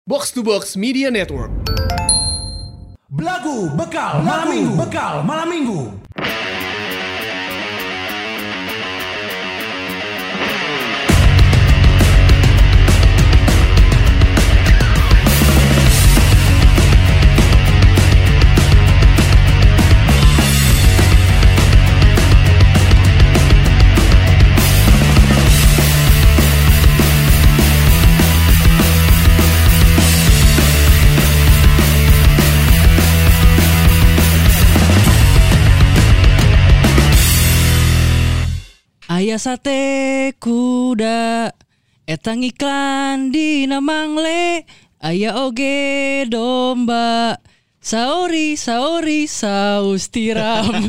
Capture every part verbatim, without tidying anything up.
Box to Box Media Network. Belagu bekal malam minggu, bekal malam minggu. Aya sate kuda etang iklan dina mangle, aya oge domba saori saori saus tiram.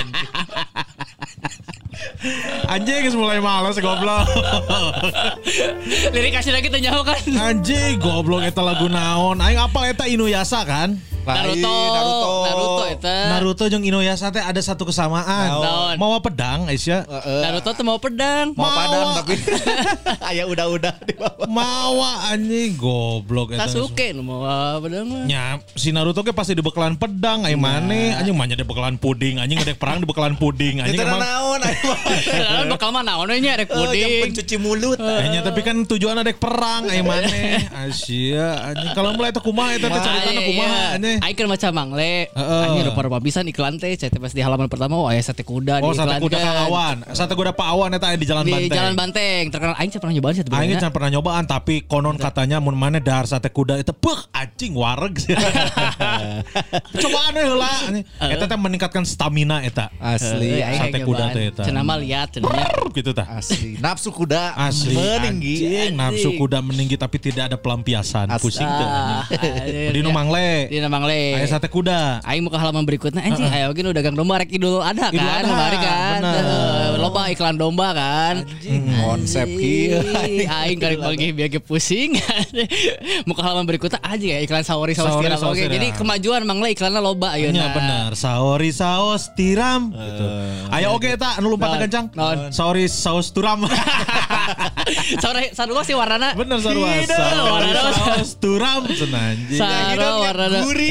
Anjing geus mulai males goblok. Lirik asli lagi teh nyaho kan. Anjing goblok eta lagu naon? Aing apal eta Inuyasha kan? Naruto, Naruto, Naruto eta. Naruto jeung Inuyasha teh ada satu kesamaan. Naon? Mawa pedang, Aisyah. Naruto teh mau pedang. Mau padang tapi aya udah-udah di bawah. Mawa anjing goblok eta. Sasuke nu mau pedang mah. Nya si Naruto ge pasti dibekalan pedang ai maneh anjing mah nya dibekalan puding anjing ngedek perang dibekalan puding anjing Itu emang. naon Naon bakal mah naon we nya rek yang puding. pencuci mulut. Nya tapi kan tujuan dek perang ai maneh. Asia anjing kalau mulai teh kumaha eta teh caritana kumaha anjing. Aing kan macam mangle. Heeh. Anjing rupa-rupa pisan iklan teh, saya teh pas di halaman pertama oh aya sate kuda Oh di sate iklan. kuda Kang Awan. Sate kuda Pak Awan eta aya di Jalan Di Banteng. Jalan Banteng, terkenal aing can pernah nyobain sate kuda. Aing can pernah nyobaan tapi konon katanya mun maneh dahar sate kuda itu peuh anjing wareg. Cobaan we heula. Eta teh meningkatkan stamina eta. Asli. Sate kuda teh eta. Cenah mah lihat cenah. Gitu tah. Asli. Nafsu kuda Asli meninggi. anjing, nafsu kuda meninggi tapi tidak ada pelampiasan. Asli. Pusing teh. Ah, Di nu mangle. Di nu mangle. Aya sate kuda. Aing mau ke halaman berikutnya anjing aya oge nu dagang domba rek Idul Adha Idul kan Adha, kemarin kan. bener. Eh, Loba iklan domba kan. Konsep kieu. Ih, Aing kali bagi biar pusing. Mau ke halaman berikutnya aja ya iklan saori saus Saori, tiram saus oge. tiram. Jadi kemajuan mangle iklannya loba ayeuna. Nya bener, saori saos tiram gitu. Aya oge eta anu lompat Naon? gancang. Naon? Saori saus turam. Saori sarua sih warnana. Bener sarua. Hideung, Saori warnana. saus turam cenah anjing. Sarua warnana. Gurih.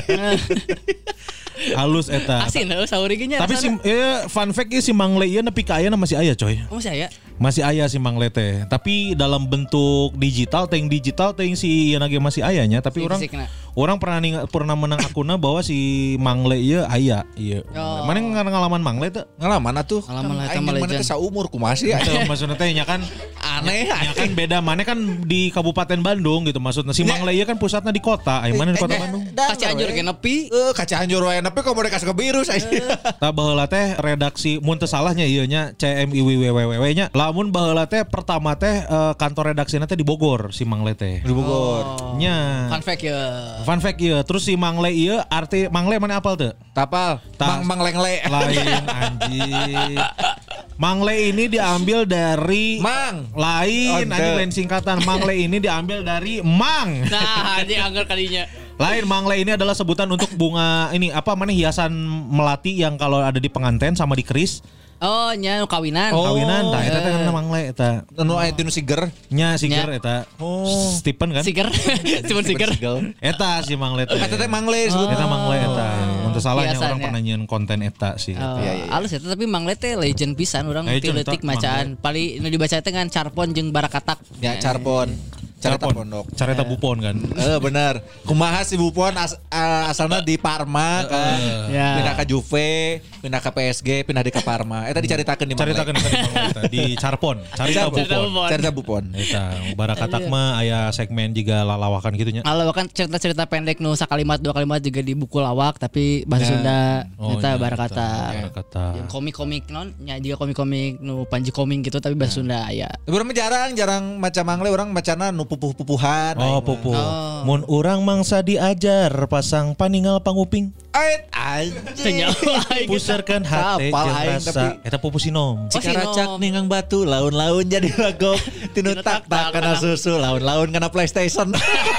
Halus eta. Asin heuh saori ge nya. Tapi si eh, fun fact ieu si Mangle ieu nepi ka ayeuna masih aya coy. Oh, masih aya. Masih aya si Mangle teh. Tapi dalam bentuk digital, teh digital teh si ieu ge masih ayanya, tapi Si orang fisikna. orang pernah ning, pernah menang akunna bahwa si Mangle ieu aya ieu. Oh. Mana ngalaman Mangle teh? Ngalaman atuh. Ngalaman lah, Aing eta mah mana legend. teh saumur kumaha sih. Itu maksudnya teh nya kan Aneh. ya kan beda mana kan di Kabupaten Bandung gitu maksudnya si Mangle ieu kan pusatnya di kota, ai mana di kota Bandung. Ka Cianjur ge nepi. Eh, ka Cianjur wae nepi kok mereka ke virus aja. Tah baheula teh redaksi mun teu salahnya ieu nya C M I W W W W nya lamun baheula teh pertama teh eh, kantor redaksina teh di Bogor si Mangle teh. Di Bogor. Nya. Fun fact ya. Fun fact ieu terus si Mangle ieu arti Mangle mana apal teu? Tapal. Tas. Mang mang lengle. Lain anjing. Mangle ini diambil dari Mang. lain Oh, anjing teu. lain singkatan. Mangle ini diambil dari mang. Nah, anjing anggar kadinya. Lain Mangle ini adalah sebutan untuk bunga ini apa mana hiasan melati yang kalau ada di pengantin sama di keris Oh, nya nu kawinan. kawinan tah eta teh Eh. kana Mangle eta. Anu aya tinu siger. Nya Siger Nya. eta. Oh. Stephen kan? Siger. Cuman siger. Eta si Mangle teh. Kata teh mangle disebut. Eta Mangle eta. Untuk salahnya Hiasan, orang ya. pernah nyian konten eta sih. Oh, Iya, iya, iya. halus eta tapi Mangle teh legend pisan urang Legend, tiletik eta, macaan. Paling nu dibaca teh kan Carpon jeung Barakatak. Ya Carpon. Carita Carpon. pondok. Carita Bupon kan. Eh bener. Kumaha si Bupon as, uh, asalna di Parma kan. Ya. Pindah ke Juve, pindah ke P S G, pindah di ke Parma. Eta dicaritakeun di Mangle. Caritakeun eta di Mangle eta di Carpon, Carita Carpon. Bupon. Carita Bupon. Eta Barakatak mah aya segmen juga lalawakan gitu nya. Kalau kan cerita-cerita pendek nu sakalimat dua kalimat juga di buku lawak tapi bahasa Ya. Sunda Oh, eta nya, Barakatak. eta Barakatak. Yang komik-komik non nya juga komik-komik nu Panji Koming gitu tapi bahasa Sunda aya. Tapi urang mah jarang, jarang maca Mangle, urang macana nu pupuh-pupuhan. Oh pupu. Oh. Mun urang mangsa diajar pasang paningal panguping. Ait anjing. Senyawa aing. Pusarkan hate Rapal jeung aing, rasa. tapi- Eta pupu sinom. Oh, Cikaracak sinom. ningang batu, laun-laun jadi lagok. Tinu tak tak kena susu, laun-laun kena PlayStation.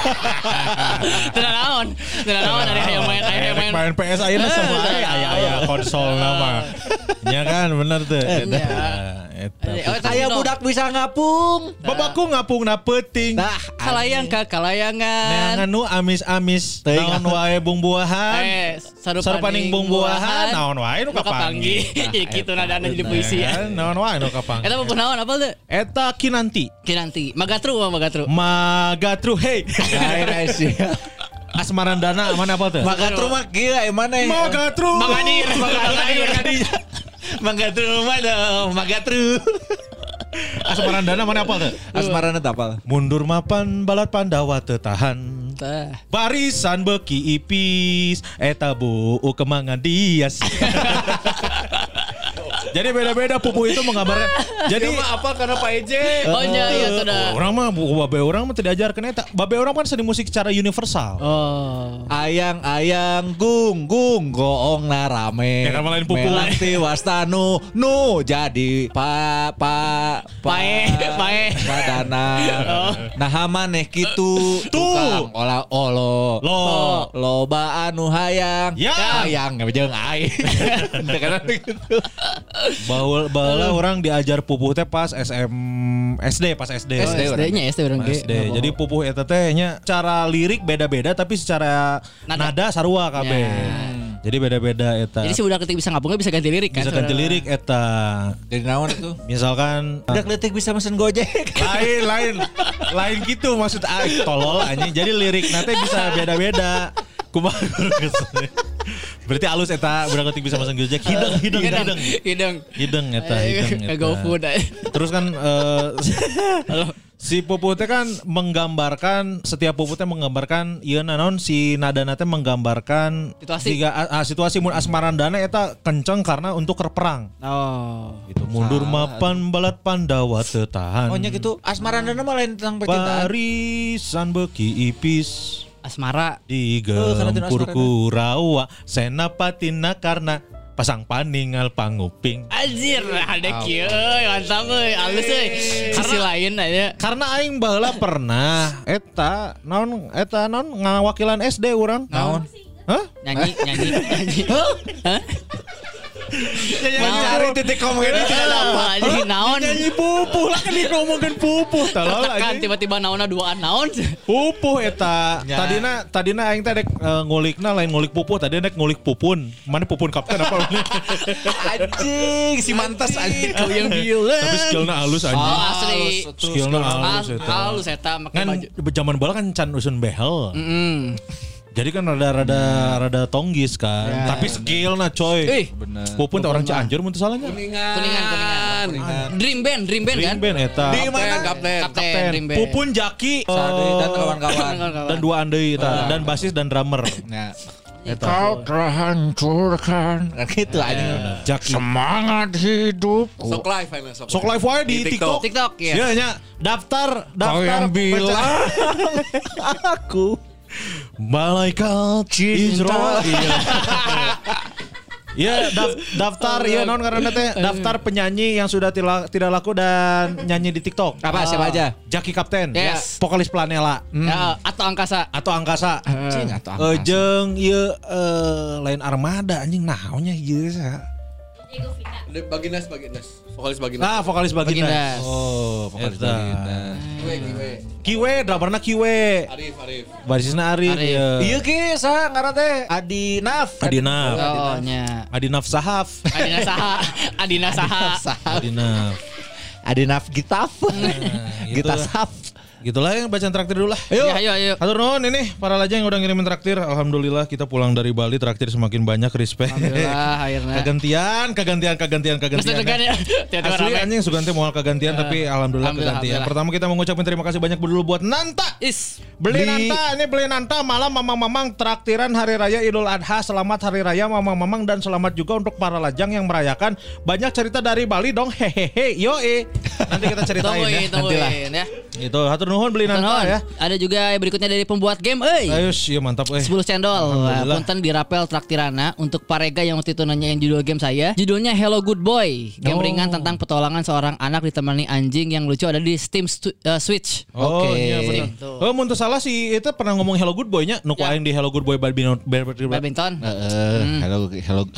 Tidak naon. Tidak naon ada yang main ada yang main. Main P S ayeuna sama aya aya aya konsol nama. Nya kan bener tuh. Iya. Eta. Oh, eta Aya dino. budak bisa ngapung. Babaku ngapung na peuting. Nah, Kalayang ka kalayangan. Neangan nu amis-amis Teuing, naon wae bung-buahan. Eh, Sarupaning bung-buahan naon wae nu kapanggih. Jadi gitu nadana jadi puisi ya. Naon wae nu kapanggih. Eta pupuh naon apa tuh? Eta kinanti. Kinanti. Magatru mah Magatru. Magatru hey. Lain sih. Asmarandana mana apa tuh? Magatru mah gila emana ya? Magatru. Magadir, Magadir. Magatru mah dong, Magatru. Asmarandana mana apa tuh? Asmarana tapal. Mundur mapan balat Pandawa teu tahan. Tah. Barisan beki ipis eta buu kemangan dias. Jadi beda-beda pupuh itu menggambarkan. Jadi apa karena Pak Eje? Oh iya iya sudah. orang mah buku babe orang mah tidak ajarkan eta. Babe orang kan seni musik secara universal. Oh. Ayang ayang gung gung goong na rame. Ya kan malain pupuh. Melanti wastanu nu jadi pa pa Pae, pae. Padana. Nah maneh kitu tukang olah olo. Lo. Loba anu hayang. Ya. Hayang jeung aing. Karena gitu. Baul baheula orang diajar pupuh teh pas S M S D pas S D. S D-nya S D orang S D. Jadi pupuh eta teh nya cara lirik beda-beda tapi secara Nada. nada sarua kabeh. Ya. Jadi beda-beda eta. Jadi si budak ketik bisa ngapungnya bisa ganti lirik kan? bisa ganti lirik eta. Jadi naon itu? Misalkan Udah letik bisa mesen Gojek. lain lain lain gitu maksud aing tolol anjing. Jadi lirik nanti bisa beda-beda. Kumaha berarti alus eta budak letik bisa masang Gojek hideng hideng hideng. Hideng. Hideng eta hideng eta. Go food. Terus kan eh, si pupuh teh kan menggambarkan setiap pupuh teh menggambarkan ieu naon si nadana teh menggambarkan Situasi. Siga, ah, situasi mun asmarandana eta kenceng karena untuk perang. Oh. Gitu mundur mapan balat Pandawa teu tahan. Oh nya gitu. Asmarandana mah lain tentang percintaan. Barisan beki ipis Asmara. digempur Kurawa senapatina karena pasang paningal panguping. Anjir, ada kieu euy, mantap euy, halus euy. Sisi lain aja. Karena aing baheula pernah eta naon eta naon ngawakilan S D urang. Naon? Hah? Nyanyi, nyanyi, nyanyi. Hah? Mencari titik komunikasi tidak dapat. Anjing naon? Nyanyi pupuh lah kan ngomongin pupuh tolol Tekan lagi. tiba-tiba naonna duaan naon? Pupuh eta. Ya. Tadina tadina aing teh dek eh, ngulikna lain ngulik pupuh, tadi dek ngulik pupun. Mana pupun kapten apa? Anjing si mantas anjing. Kau yang bilang. Tapi skillna halus Oh, anjing. asli. Skillna halus eta. Halus eta make Kan baju. zaman bola kan can usun behel. Mm. Jadi kan rada-rada rada tonggis kan. Ya. Tapi skill nah coy. Ih, Bener. Pupun teh orang Cianjur mun teu salahnya. kuningan, kuningan. Dream Band, Dream Band kan? Dream band eta. Di mana? Kapten, Kapten. Dream Band. Pupun Jaki Sade eh, dan kawan-kawan. dan dua andei eta dan basis dan drummer. Nah. Eta. Kau telah hancurkan. Kan gitu anjing. Jaki. Semangat hidup. Sok live aja sok. Sok live wae di, Di TikTok. TikTok ya. Iya nya daftar daftar Kau yang bilang aku malaikat Israel. Iya daf- daftar iya naon karena teh daftar penyanyi yang sudah tila- tidak laku dan nyanyi di TikTok. Apa siapa aja? Jaki Kapten, Yes. vokalis Planela Ya, atau angkasa. atau Angkasa. Anjing atau Eh, jeung ieu eh, lain Armada anjing naonnya ieu sa. Baginas Baginas. Vokalis Baginas. Ah, vokalis Baginda. Bagindas. Oh, vokalis Eta. Baginda. Kiwe Kiwe. Kiwe, drummerna Kiwe. Arif Arif. Basisna Arif. Arif. Iya. Iya ki sa ngaran teh Adi Naf. Adi Naf. Oh, nya. Adi Naf Sahaf. Adina Saha. Adina Saha. Adi Naf. Adi Naf Gitaf. gitu Gita lah. Saf. Gitulah yang bacaan traktir dulu lah. Ayo, ayo, ayo. Hatur nuhun ini para lajang yang udah ngirimin traktir. Alhamdulillah kita pulang dari Bali traktir semakin banyak, respect. Alhamdulillah akhirnya. Kagantian, kagantian, kagantian, Mesti kagantian. tekan ya. Tiba-tiba Asli rame. anjing suka nanti mau kagantian tapi alhamdulillah, Alhamdulillah, kegantian. alhamdulillah. Pertama kita mengucapkan terima kasih banyak dulu buat Nanta. Is. Beli Di- Nanta, ini beli Nanta malam mamang-mamang traktiran Hari Raya Idul Adha. Selamat Hari Raya mamang-mamang dan selamat juga untuk para lajang yang merayakan. Banyak cerita dari Bali dong, hehehe. Yo eh. Nanti kita ceritain ya. Tungguin, tungguin ya. Itu hatur nuhun beli Nanta Nuhun. ya. Ada juga yang berikutnya dari pembuat game, euy. Ayo iya mantap eh. sepuluh cendol. Alhamdulillah. Punten di Rapel Traktirana untuk Parega yang waktu itu nanyain judul game saya. Judulnya Hello Good Boy. Game Oh. ringan tentang petualangan seorang anak ditemani anjing yang lucu ada di Steam stu- uh, Switch. Oh Oke. iya benar. Tuh. Oh mun teu salah si itu pernah ngomong Hello Good Boy nya. Nu ku Ya. aing di Hello Good Boy badminton. Badminton. Heeh. Hello hello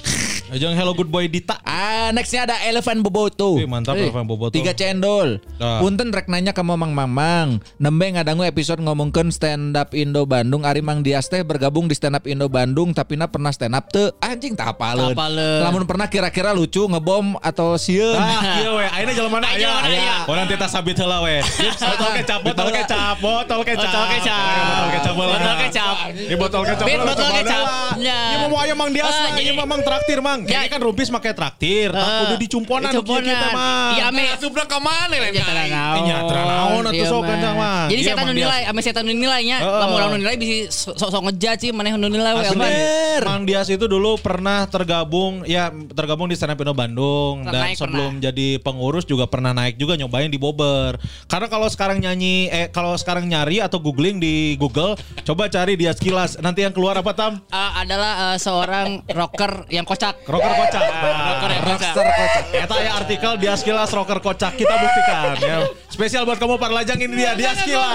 Ajang Hello Good Boy Dita. Ah, nextnya ada Elephant Boboto. Wih, mantap Elephant Boboto. Tiga cendol. Ah. Punten rek nanya ke Mamang Mamang. Nembe ngadangu episode ngomongkeun stand up Indo Bandung. Ari Mang Dias teh bergabung di stand up Indo Bandung, tapi na pernah stand up teu. Anjing tah apaleun. Apaleun. Lamun pernah kira-kira lucu ngebom atau sieun. Ah, iya we. Ayeuna jalemana aya. aya. Oh nanti tas sabit heula we. Botol kecap, botol kecap, botol kecap. Botol kecap. Botol kecap. Botol kecap. Di botol kecap. Bit botol kecap. Ya. Ini mau aya Mang Dias, Ah, ini jadi- Mang traktir Mang. Ya. Ini kan Rumpis make traktir. Tak Ah. kudu dicumponan Dicumponan. kieu kita Mang. Iya, ame. Asupna ka mana lain Ya tara naon. Nya tara naon atuh sok kencang Mang. Jadi Iya, setan Mang nu nilai, Dias. ame setan nu nilainya. Heeh. Lamun orang nu nilai bisa sok-sok ngejudge sih maneh nu nilai we. Asli, Aman. Mang Dias itu dulu pernah tergabung ya tergabung di Stand Up Indo Bandung Pernah dan naik, sebelum jadi pengurus juga pernah naik juga nyobain di Bobber. Karena kalau sekarang nyanyi eh kalau sekarang nyari atau googling di Google coba cari Dias Kilas nanti yang keluar apa Tam? Uh, adalah uh, seorang rocker yang kocak. Rocker kocak. Rocker yang kocak. Rocker kocak. Eta ya artikel Dias Kilas rocker kocak kita buktikan ya. Spesial buat kamu para lajang ini dia Dias Kilas.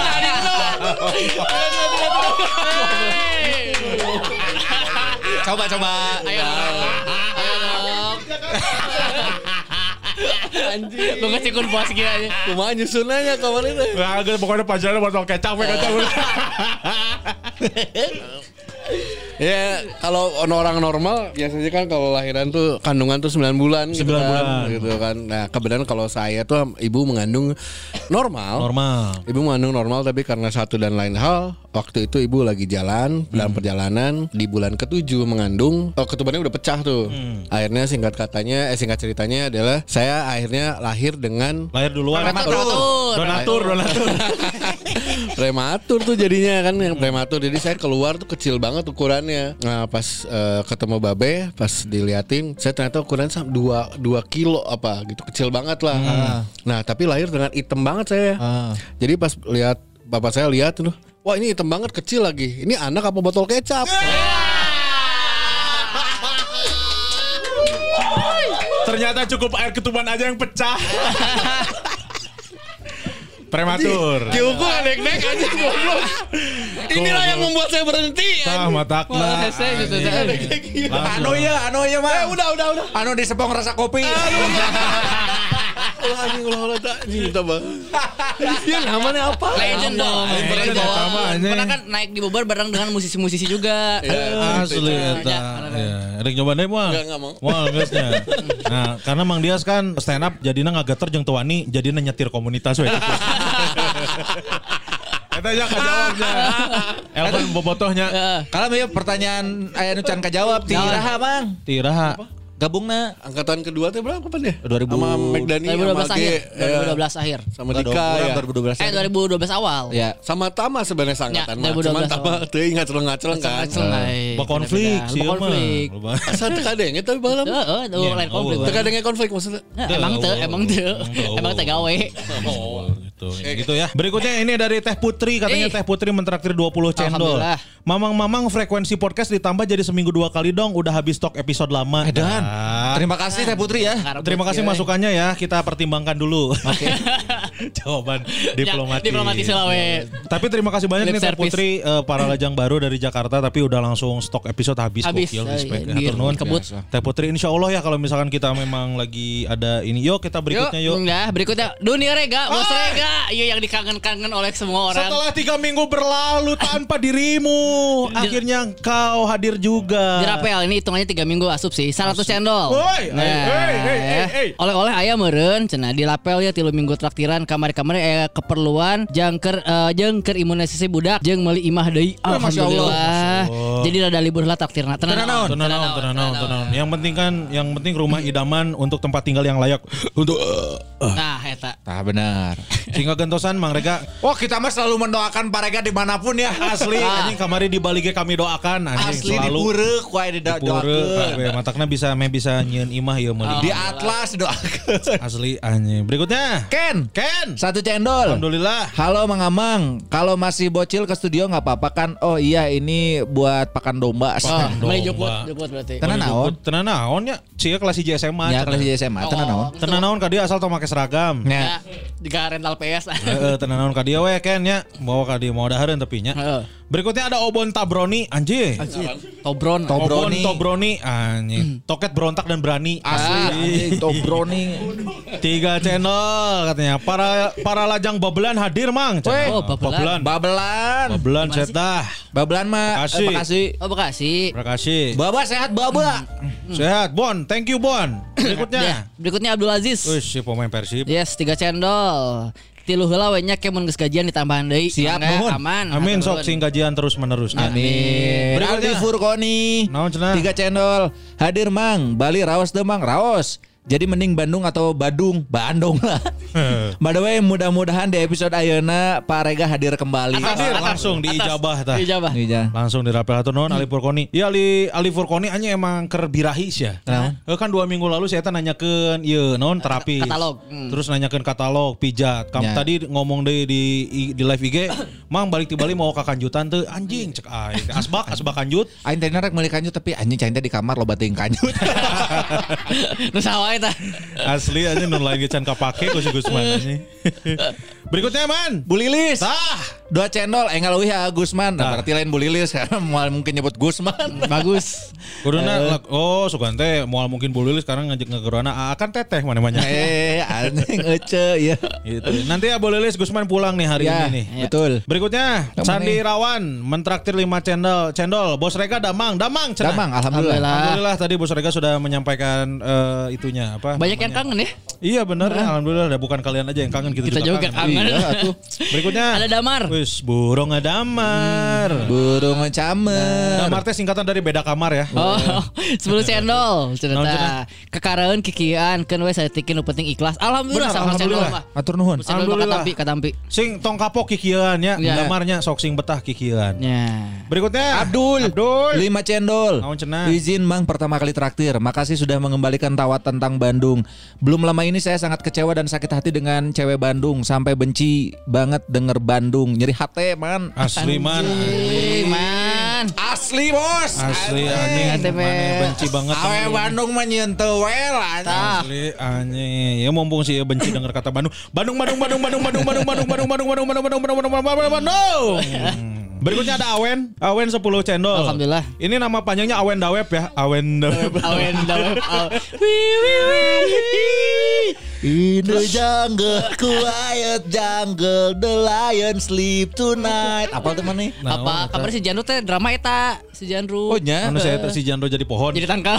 Coba coba. Ayo dong. Ayo dong. Anjing. Lu ngasih kun bos gila aja. Kumaha nyusunannya kemarin teh. Nah, pokoknya pajaran botol kecap we kecap. Ya kalau orang normal biasanya kan kalau lahiran tuh kandungan tuh sembilan bulan gitu sembilan kan, bulan. gitu kan. Nah kebetulan kalau saya tuh ibu mengandung normal. Normal. Ibu mengandung normal tapi karena satu dan lain hal waktu itu ibu lagi jalan dalam Hmm. perjalanan di bulan ketujuh mengandung oh, ketubannya udah pecah tuh. Hmm. Akhirnya singkat katanya eh singkat ceritanya adalah saya akhirnya lahir dengan Lahir duluan. Prematur. Donatur, donatur. prematur tuh jadinya kan yang prematur. Jadi saya keluar tuh kecil banget ukurannya. Nah pas eh, ketemu Babe, pas diliatin, saya ternyata ukuran sam dua dua kilo apa gitu kecil banget lah. Nah tapi lahir dengan hitam banget saya. Ah. Jadi pas lihat bapak saya lihat tuh, wah ini hitam banget kecil lagi. Ini anak apa botol kecap? Ternyata cukup air ketuban aja yang pecah. Prematur. Diukur naik-naik aja goblok. Inilah yang membuat saya berhenti. Tah matakna. Wah, hese gitu. Anu ya, anu ya mah. Udah udah udah. Anu di sepong rasa kopi. Ulah anjing ulah ulah tak anjing kita bang. Dia namanya apa? Legend dong. Legend Legend ya, dong. sama aja. Pernah kan naik di Bogor bareng dengan musisi-musisi juga. Asli eta. Ya, rek nyoba deh moal. Enggak, enggak mau. Moal geusnya. Nah, karena Mang Dias kan stand up jadina ngageter jeung tuani jadina nyetir komunitas we. Eta aja kajawabnya. Elvan bobotohnya. Kalau ya pertanyaan aya nu can kajawab ti raha Mang. Tiraha. Gabungna Angkatan kedua teh berapa kan ya? dua ribu Sama McDani dua ribu dua belas sama G, akhir. ya. dua ribu dua belas akhir. Sama Dika ya. dua ribu dua belas. Eh dua ribu dua belas awal. Ya. Sama Tama sebenarnya sangkatan Ya, mah. dua ribu dua belas Cuman Tama awal. teu ingat celeng-celeng kan. Celeng. Berkonflik sih mah. Berkonflik. Asa teu kadenge tapi baheula. mah. Heeh, Iya, lain konflik. oh. Teu kadenge konflik maksudnya. Nah, Emang tuh, emang tuh, Oh. emang teh gawe. Oh, gitu. Ya, gitu ya. Berikutnya ini dari Teh Putri, katanya Ih. Teh Putri mentraktir dua puluh cendol. Alhamdulillah. Mamang-mamang frekuensi podcast ditambah jadi seminggu dua kali dong, udah habis stok episode lama. Edan. Nah. Terima kasih Teh Putri ya. Terima kasih masukannya ya, kita pertimbangkan dulu. Oke. Jawaban diplomatis. Diplomatis lah we. Tapi terima kasih banyak Lip nih Teh service. Putri eh, para lajang baru dari Jakarta tapi udah langsung stok episode habis. Habis. Gokil, Eh, respect. di- Hatur nuhun. dikebut. Teh Putri insya Allah ya kalau misalkan kita memang lagi ada ini. Yuk kita berikutnya yuk. Nah, berikutnya Dunia Rega, Bos Rega. Iya yang dikangen-kangen oleh semua orang. Setelah tiga minggu berlalu tanpa dirimu, akhirnya kau hadir juga. Di Rapel ini hitungannya tiga minggu asup sih, seratus cendol. Woi, Nah, hey, hey, hey, ya. hey. Oleh-oleh ayam meureun cenah di Lapel ya tilu minggu traktiran kamari-kamari aya keperluan jangker eh, jengker imunisasi budak jeung meuli imah deui. Masya Allah. Alhamdulillah. Masya Allah. Jadi rada libur lah traktirna. Tenang, tenang, tenang, tenang, tenang. Yang penting kan, yang penting rumah idaman untuk tempat tinggal yang layak untuk Nah, eta. Tah benar. sehingga gentosan Mang Rega Wah kita mah selalu mendoakan Parega dimanapun ya. asli anjing kamari di balige kami doakan anjing Asli selalu dipureuk wae pure didoakeun. matakna bisa me bisa nyieun imah ieu meuli Di Atlas doakeun. asli anjing. Berikutnya Ken, Ken. satu cendol. Alhamdulillah. Halo Mang Amang, kalau masih bocil ke studio nggak apa-apa kan? Oh iya ini buat buat pakan domba. Oh, beli domba. jukut, jukut berarti. Tenan naon? Tenan naon ya? Cia kelas hiji S M A. Ya kelas di S M A tenan naon? Tenan naon ka dia asal teu make seragam. Ya. Ya, jika rental P S. Heeh, tenan naon ka dia we Ken nya. Bawa ka dia mau dahareun tapi nya. Heeh. Berikutnya ada Obon Tabroni anjing. Tobron. Obon Tobroni. Tobroni anjing. Toket berontak dan berani. Asli anjing Tobroni. Tiga channel katanya. Para para lajang babelan hadir mang. Oh, babelan. Babelan. Babelan set dah. Babelan mah Bekasi. eh, Bekasi. Oh, Bekasi. Terima kasih. Baba sehat baba. Sehat Bon. Thank you Bon. Ya, Berikutnya. berikutnya Abdul Aziz. Wih, si pemain Persib. Yes, tiga cendol. Tilu heula we nya kemun geus gajian ditambahan deui. Siap, Mangga, nuhun. aman. Amin Hatur sok nuhun. sing gajian terus menerus. Amin. Berikutnya. Aldi Furkoni. Naon cenah? Tiga cendol. Hadir mang. Bali raos teu mang raos. Jadi mending Bandung atau Badung, Bandung lah. By the way, mudah-mudahan di episode ayeuna Pak Rega hadir kembali. Hadir langsung diijabah tah. Dijabah. Iya. Langsung dirapel hatur nuhun Ali Furkoni. Iya Ali Ali Furkoni anya emang keur birahi sia. Eh kan dua minggu lalu saya teh nanyakeun ieu naon terapi. Katalog. Hmm. Terus nanyakeun katalog pijat. Kamu Ya. tadi ngomong deui di di live I G, "Mang balik ti Bali mau ka kanjutan teu?" Anjing cek aing. Asbak asbak kanjut. Aing teh rek meuli kanjut tapi anjing cain teh di kamar loba teuing kanjut. Nu saha eta? Asli aja nun lain can kapake ku si Gusman anjing. Berikutnya man. Bu Lilis. Tah. Dua cendol engal euy ya Gusman. Nah, Tah. berarti lain Bu Lilis karena moal mungkin nyebut Gusman. Bagus. Kuduna oh sugan teh moal mungkin Bu Lilis sekarang ngajak ngegerona akan teteh mana-mana. Eh, anjing ece ya. Gitu. Nanti ya Bu Lilis Gusman pulang nih hari Ya, ini nih. betul. Berikutnya Yang Sandi mana? Rawan mentraktir lima cendol cendol. Bos Rega damang, damang cenah. Damang alhamdulillah. Alhamdulillah. Alhamdulillah tadi Bos Rega sudah menyampaikan eh, itunya apa? Banyak yang namanya. kangen ya. Iya benar, alhamdulillah. Ada bukan kalian aja yang kangen kita, Kita juga kangen. Iya, atuh. Berikutnya Ada Damar. Wis burung ngadamar. Burung camer. Damar teh singkatan dari beda kamar ya. Oh, sepuluh cendol. Naon cenah? Cerita kekareun kikian keun we saeutik nu penting ikhlas. Alhamdulillah Benar, sama cendol alhamdulillah. mah. Atur nuhun. Cendol Alhamdulillah. katampi katampi. Sing tong kapok kikian ya, Iya. damarnya sok sing betah kikian. Ya. Berikutnya Abdul. Abdul. Lima cendol. Naon cenah? Izin Mang pertama kali traktir. Makasih sudah mengembalikan tawa tentang Bandung. Belum lama ini saya sangat kecewa dan sakit hati dengan cewek Bandung. Sampai benci banget denger Bandung. Nyeri hati man. Asli man. Ih, man. Asli bos. Asli anjing. Hati, Mana be. benci banget. Awe temen. Bandung mah nyentuh well aja. Asli anjing. Ya mumpung sih benci denger kata Bandung. Bandung Bandung Bandung Bandung Bandung Bandung Bandung Bandung Bandung Bandung Bandung Bandung Bandung Bandung Bandung Bandung. Berikutnya ada Awen, Awen sepuluh cendol. Alhamdulillah. Ini nama panjangnya Awen Daweb ya, Awen Daweb. Awen daweb. Wih wih wih. In the jungle, quiet jungle, the lion sleep tonight. Apa teman nih? Apa kabar si Janru teh drama eta si Janru. Oh nya. Anu saya si Jandro jadi pohon. Jadi tangkal.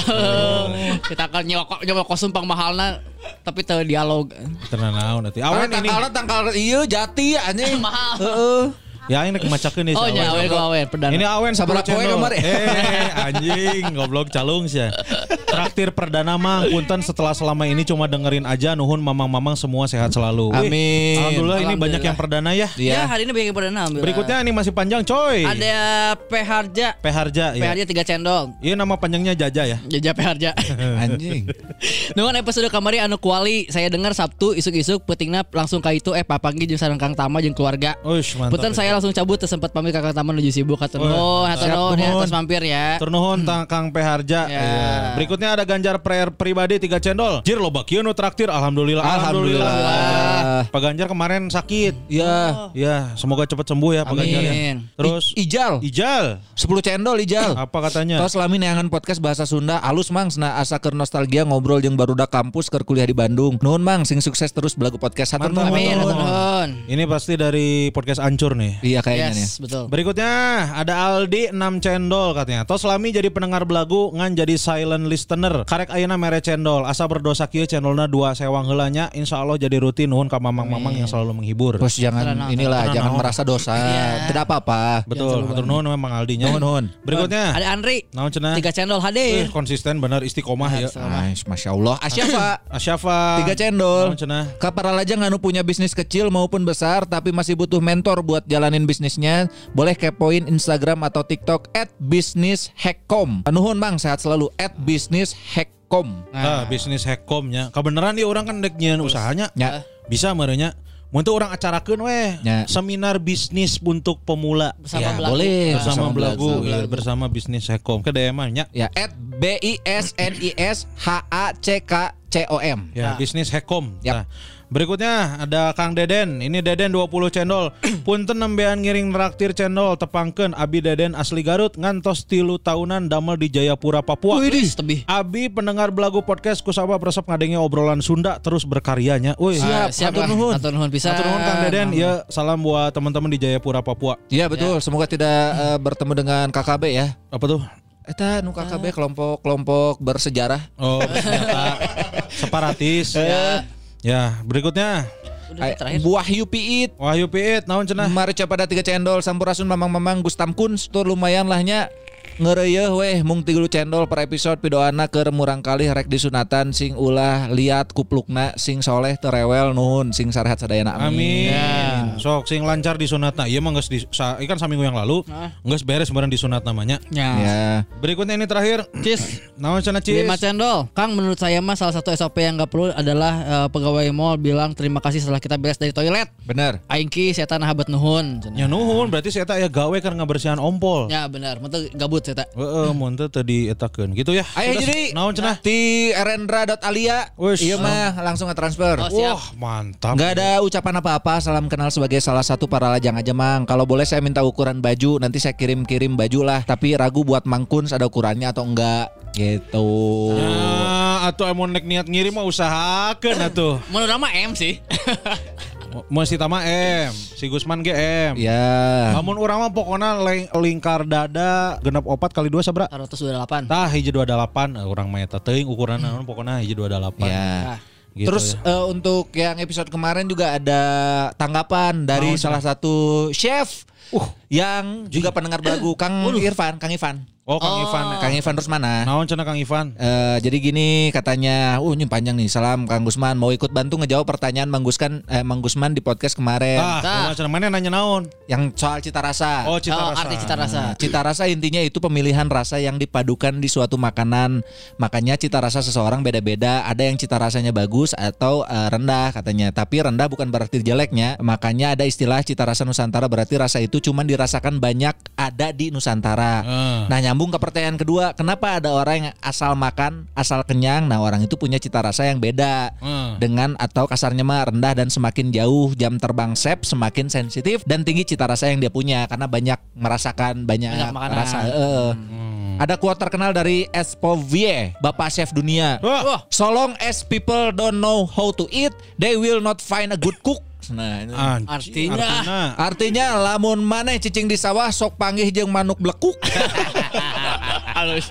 Jadi tangkal nyokok nyokok sumpang mahalna tapi teu dialog. Tenan naon nanti. Awen Awen ini. tangkalna tangkal iya jati anjing. Mahal. Heeh. Ya ini kemacakeun nih. si Oh nya awen ku awen perdana. Ini Awen Sabaraha sepuluh poe cendol. kamari? Eh anjing goblok calung sih. Traktir perdana mang punten setelah selama ini cuma dengerin aja nuhun mamang-mamang semua sehat selalu. Wih, Amin. Alhamdulillah ini Alhamdulillah. banyak yang perdana ya. Ya, hari ini banyak yang perdana alhamdulillah. Berikutnya ini masih panjang coy. ada P Harja. P Harja P ya. Harja tiga cendol. Ini nama panjangnya Jaja ya. Jaja P Harja. Anjing. Nuhun episode kamari anu kuali saya dengar Sabtu isuk-isuk peutingna langsung ka itu eh papanggi jeung sareng Kang Tama jeung keluarga. Uish mantap. Punten saya langsung cabut teu sempat pamit ka Kang Tama nuju sibuk hatur Oh, nuhun, hatur siap, nuhun ya nuhun. terus mampir ya. Turnuhun tang Kang P Harja. Ya. Iya. Berikutnya ada Ganjar Prayer pribadi tiga cendol. Jir loba kieu nu traktir alhamdulillah. Alhamdulillah. Pak Ganjar kemarin sakit. Ya. Ya, semoga cepat sembuh ya Pak Amin. Ganjar. ya. Terus I- Ijal. Ijal. sepuluh cendol Ijal. Apa katanya? Tos lami neangan podcast bahasa Sunda alus mang sena asa keur nostalgia ngobrol jeung barudak kampus keur kuliah di Bandung. Nuhun mang sing sukses terus belagu podcast hatur Mantap, nuhun. Amin, hatur nuhun. Ini pasti dari podcast Ancur nih. Iya kayaknya nih. Yes, betul. Berikutnya ada Aldi enam cendol katanya. Tos lami jadi pendengar belagu ngan jadi silent listener. Karek ayeuna mere cendol. Asa berdosa kieu channelna dua sewang heula nya. Insyaallah jadi rutin nuhun ka mamang-mamang yang selalu menghibur. Bos jangan Tenang, inilah tenang, jangan tenang. merasa dosa. Iya. Tidak apa-apa. Betul, hatur nuhun memang Aldinya. Nuhun nuhun. Berikutnya Ada Andri. naon cenah? Tiga cendol Eh, hadir. konsisten benar istiqomah ya. Nice, Masya Allah. Asyafa. Asyafa. Tiga cendol. Naon cenah? Ka para lajang anu punya bisnis kecil maupun besar tapi masih butuh mentor buat jalanin bisnisnya, boleh kepoin Instagram atau TikTok at bisnishackcom. Nuhun mang sehat selalu at bisnishackcom. Ah, bisnis hackcom nya. Kebenaran dia orang kan dek nyieun usahanya. Ya. Bisa merenya Mun teu urang acarakeun we Ya. seminar bisnis untuk pemula. Bersama Ya, Belagu. boleh. Bersama Bersama Belagu, Belagu. ya, bersama bisnis Hekom. Ke D M nya. Ya, at B I S N I S H A C K C O M. Ya, bisnis Hekom. Yap. Nah, berikutnya ada Kang Deden. Ini Deden dua puluh cendol. Punten nembean ngiring neraktir cendol tepangkeun Abi Deden asli Garut ngantos tilu tahunan damel di Jayapura Papua. Wih, tebih. Abi pendengar Belagu podcast kusaba resep ngadenge obrolan Sunda terus berkaryanya. Wih, Ah, siap hatur lah. nuhun. Hatur nuhun pisan. Hatur nuhun Kang Deden. Ya, salam buat teman-teman di Jayapura Papua. Iya betul, semoga tidak eh, bertemu dengan K K B ya. Apa tuh? Eta nu K K B kelompok-kelompok bersejarah. Oh, ternyata separatis. Ya. Ya, berikutnya Udah terakhir. Wahyu Piit. Wahyu Piit naon cenah? Mari pada tiga cendol sampurasun mamang-mamang Gustam Kuns tur lumayan lahnya ngeureuy weh mung tilu cendol per episode pidoana keur murang kali rek disunatan sing ulah liat kuplukna sing soleh teu rewel nuhun sing sarehat sadayana amin. Amin. Sok sing lancar disunatna. Ieu mah geus di sa, ikan saminggu yang lalu geus beres bareng disunat namanya. Ya. Ya. Berikutnya ini terakhir. Cis. Naon cenah Cis? Lima cendol. Kang, menurut saya mah salah satu S O P yang gak perlu adalah eh, pegawai mall bilang terima kasih setelah kita beres dari toilet. Bener. Aing ki setan habat nuhun. Ya nuhun berarti saya tak ya gawe kan ngabersihan ompol. Ya benar, mentu gabut saya tak. Heeh, mun teu teu dietakeun gitu ya. Ayo Sudah, jadi naon cenah? Ti erendra.alia. Wes. Iya mah langsung nge-transfer. Oh, siap. Wah, mantap. Nggak ada ucapan apa-apa, salam kenal sebagai salah satu para lajang aja Mang. Kalau boleh saya minta ukuran baju, nanti saya kirim-kirim baju lah. Tapi ragu buat Mang Kuns ada ukurannya atau enggak gitu. Nah, atuh amun nek niat ngirim mah usahakeun atuh. Menurut nama M sih. Masih tama M, si Gusman ge M. Ya. Lamun urang mah pokona ling- lingkar dada genep opat kali dua sabra. Taruh sudah delapan. Tah hiji dua delapan, urang mah eta teuing ukuranna naon pokona hiji dua delapan. Ya. Gitu Terus ya. eh, untuk yang episode kemarin juga ada tanggapan dari Mau, salah satu chef Uh, yang juga pendengar Belagu Kang Irfan, Kang Ivan. oh Kang Oh. Ivan. Kang Ivan Rusmana. Naon cenah Kang Ivan? Eh, jadi gini katanya, uh ini panjang nih. Salam Kang Gusman, mau ikut bantu ngejawab pertanyaan Mang Gusman, eh, Mang Gusman di podcast kemarin Ah, Tah. kumaha cenah mana nanya naon? yang soal cita rasa. Oh, cita Oh, rasa. arti cita rasa. Nah, cita rasa intinya itu pemilihan rasa yang dipadukan di suatu makanan. Makanya cita rasa seseorang beda-beda. Ada yang cita rasanya bagus atau eh, rendah katanya. Tapi rendah bukan berarti jeleknya. Makanya ada istilah cita rasa Nusantara, berarti rasa itu cuma dirasakan banyak ada di Nusantara. Ah. Nah, nyambung ke pertanyaan kedua, kenapa ada orang yang asal makan, asal kenyang? Nah, orang itu punya cita rasa yang beda. Hmm. Dengan atau kasarnya mah rendah dan semakin jauh jam terbang sep semakin sensitif dan tinggi cita rasa yang dia punya karena banyak merasakan banyak, Banyak makanan. rasa. Eh. Hmm. Ada quote terkenal dari Espovie, Bapak Chef dunia. Wah. So long as people don't know how to eat, they will not find a good cook. Nah, ini. Anjing, Artinya. Artinya lamun maneh cicing di sawah sok panggih jeung manuk blekuk. Halus.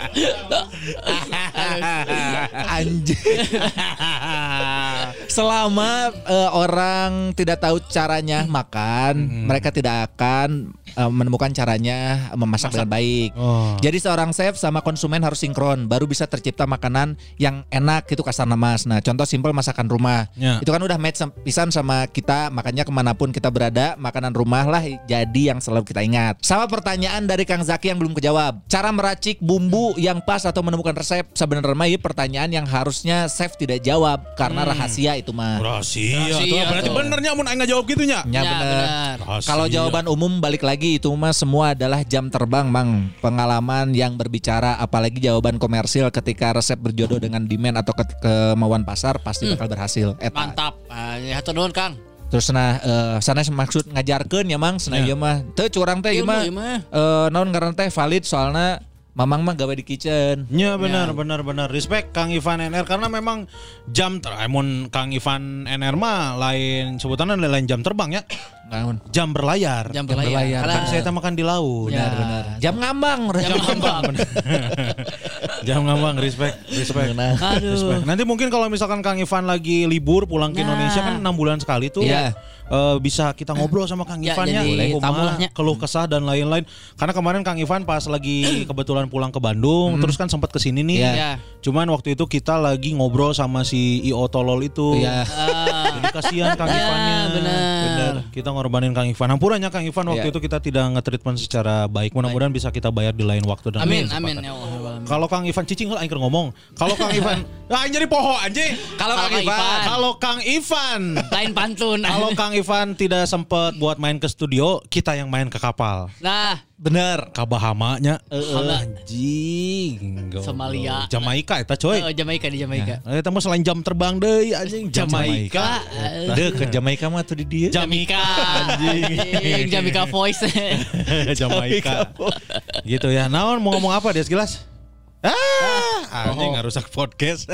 Anjing. Selama eh, orang tidak tahu caranya makan, mereka tidak akan eh, menemukan caranya memasak dengan baik. Oh. Jadi seorang chef sama konsumen harus sinkron, baru bisa tercipta makanan yang enak itu kasar Mas. Nah, contoh simpel masakan rumah. Ya. Itu kan udah match sam- pisan sama kita, makanya kemanapun kita berada, makanan rumah lah jadi yang selalu kita ingat. Sama pertanyaan dari Kang Zaki yang belum kejawab. Cara meracik bumbu yang pas atau menemukan resep sebenarnya mah ieu pertanyaan yang harusnya chef tidak jawab karena rahasia itu mah. Rahasia. Rahasia Tuh, berarti tuh. benernya mun aing ngajawab gitu nya. Ya, Ya, bener. benar. Rahasia. Kalau jawaban umum balik lagi itu mah semua adalah jam terbang Mang. Pengalaman yang berbicara, apalagi jawaban komersil ketika resep berjodoh dengan demand atau ke- kemauan pasar pasti bakal berhasil. Eta. Mantap. Ah, ya hatur nuhun Kang. Terus nah eh, sana maksud ngajarkeun ya Mang, sana Ya. ieu mah teu curang teh ieu Ilmu, mah. ieu mah. Eh naon ngaran teh valid soalna Mamang mah gawe di kitchen. Ya benar benar benar respect Kang Ivan N R karena memang jam ter amun Kang Ivan N R mah lain sebutannya lain jam terbang ya. Naon? Jam berlayar. Jam berlayar. berlayar. Kan Karena- saya makan di laut. Ya. Benar. Jam ngambang. Jam ngambang. Jam ngambang respect respect. Aduh. Respect. Nanti mungkin kalau misalkan Kang Ivan lagi libur pulang ke Nah. Indonesia kan enam bulan sekali tuh. Iya. eh, bisa kita ngobrol sama Kang Ya, Ivan ya, jadi kumaha, tamu lahnya. keluh kesah dan lain-lain. Karena kemarin Kang Ivan pas lagi kebetulan pulang ke Bandung, terus kan sempat kesini nih. Iya. Ya. Cuman waktu itu kita lagi ngobrol sama si I O Tolol itu. Iya. Ah, Jadi kasihan Kang Ya, Ivannya. benar. Kita ngorbanin Kang Ivan. Hampurannya Kang Ivan waktu Iya. itu kita tidak nge-treatment secara baik. Mudah-mudahan bisa kita bayar di lain waktu dan amin, lain amin kesempatan. ya Allah. Kalau Kang Ivan cicing heula aing keur ngomong. Kalau Kang Ivan, ah jadi poho anjing. Kalau Kalau Kang Kang Ivan, Ivan. kalau Kang Ivan, Lain pantun. kalau Kang Ivan tidak sempat buat main ke studio, kita yang main ke kapal. Nah, Bener. Kabahamanya Hama. anjing. Somalia. Jamaika eta coy. oh, Jamaika di Jamaika. Eta mah selain jam terbang deui anjing Jamaika. Jamaika. Deh ke Jamaika mah tuh di dia. Jamika. Anjing. Jamika voice. Jamaika. Gitu ya. Naon mau ngomong apa dia sekilas? Ah, anjing nggak rusak podcast.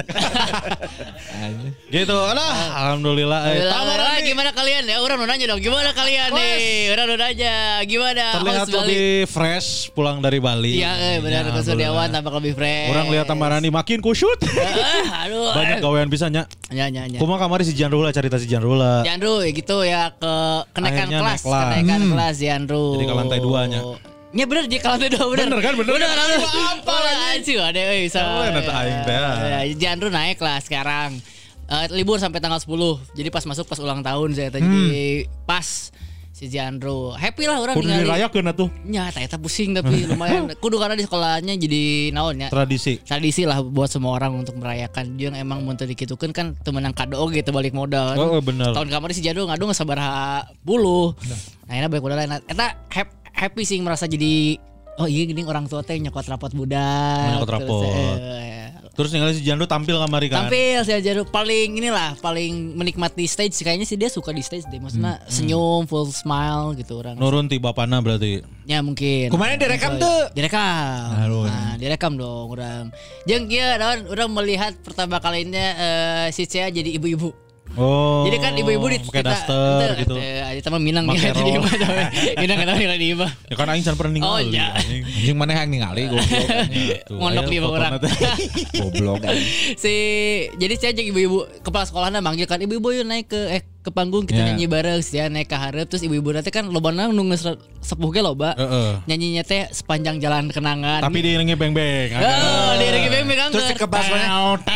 Gitu lah. Alhamdulillah. Eh, Alhamdulillah, Tamarani gimana kalian ya? Orang mau nanya dong, gimana kalian nih? Orang mau nanya, gimana? terlihat Host Bali? lebih fresh pulang dari Bali. Iya, eh, benar. Ya, Ke Suriawan alhamdulillah. tampak lebih fresh. Orang lihat Tamarani makin kusyut. Ah, aduh. Banyak gawean bisa nya. Ya, ya, ya. Kumaha kamari si Janrula cerita si Janrula. Jandru ya gitu ya ke kenaikan Akhirnya kelas, naik kelas. kenaikan Hmm. kelas Jandru. Jadi ke lantai duanya. Ya bener, jadi ke lantai dua bener. Bener kan, bener Bener kan? kan? Apa Anjir, ada eh bisa. Keren eta aing teh. Ya, Jandru naik kelas sekarang. Eh, libur sampai tanggal sepuluh. Jadi pas masuk pas ulang tahun saya tadi. Jadi pas si Jandro. Happy lah orang Kudu dirayakeun atuh nya eta eta pusing tapi lumayan. Kudu karena di sekolahnya jadi naon ya. tradisi. Tradisi lah buat semua orang untuk merayakan. Jeung emang mun teu dikitukeun kan teu meunang kado oge teu balik modal. Oh, bener. Tahun kemarin si Jandro ngadu geus sabaraha puluh. Nah, akhirnya balik modal lain. Eta hap- happy sih merasa jadi oh iya gini orang tua teh nyokot rapot budak. Nyokot rapot. Terus, eh, Terus ningali si Jandu tampil kamari kan. tampil si Jandro paling inilah paling menikmati stage kayaknya sih dia suka di stage deh. Maksudnya Hmm. senyum full smile gitu orang. Nurun ti bapana berarti. Ya mungkin. Kemarin direkam tuh. Direkam. Aduh. Nah, direkam dong orang. Jeung kieu naon urang melihat pertama kalinya eh, si Cea jadi ibu-ibu. Oh. Jadi kan ibu-ibu di pakai daster gitu. Aja teman Minang Make ya jadi rok. mah. Minang kan di di imah. Ya kan aing can pernah Oh, ningali. iya. Anjing mana yang ningali goblok. Tuh, Mondok aya di imah fotona orang. teh. Goblok. Si jadi saya jadi ibu-ibu kepala sekolahnya manggil kan ibu-ibu yuk naik ke eh ke panggung kita Ya. nyanyi bareng sih naik ke hareup terus ibu-ibu nanti kan lobana nu geus sepuh ge loba. Heeh. Nyanyinya teh sepanjang jalan kenangan. Tapi diiringi beng-beng. Oh, di regi beng beng Terus ke pas mana?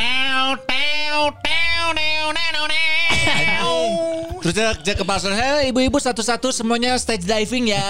Terus dia, dia ke pasar, "Hei ibu-ibu satu-satu semuanya stage diving ya."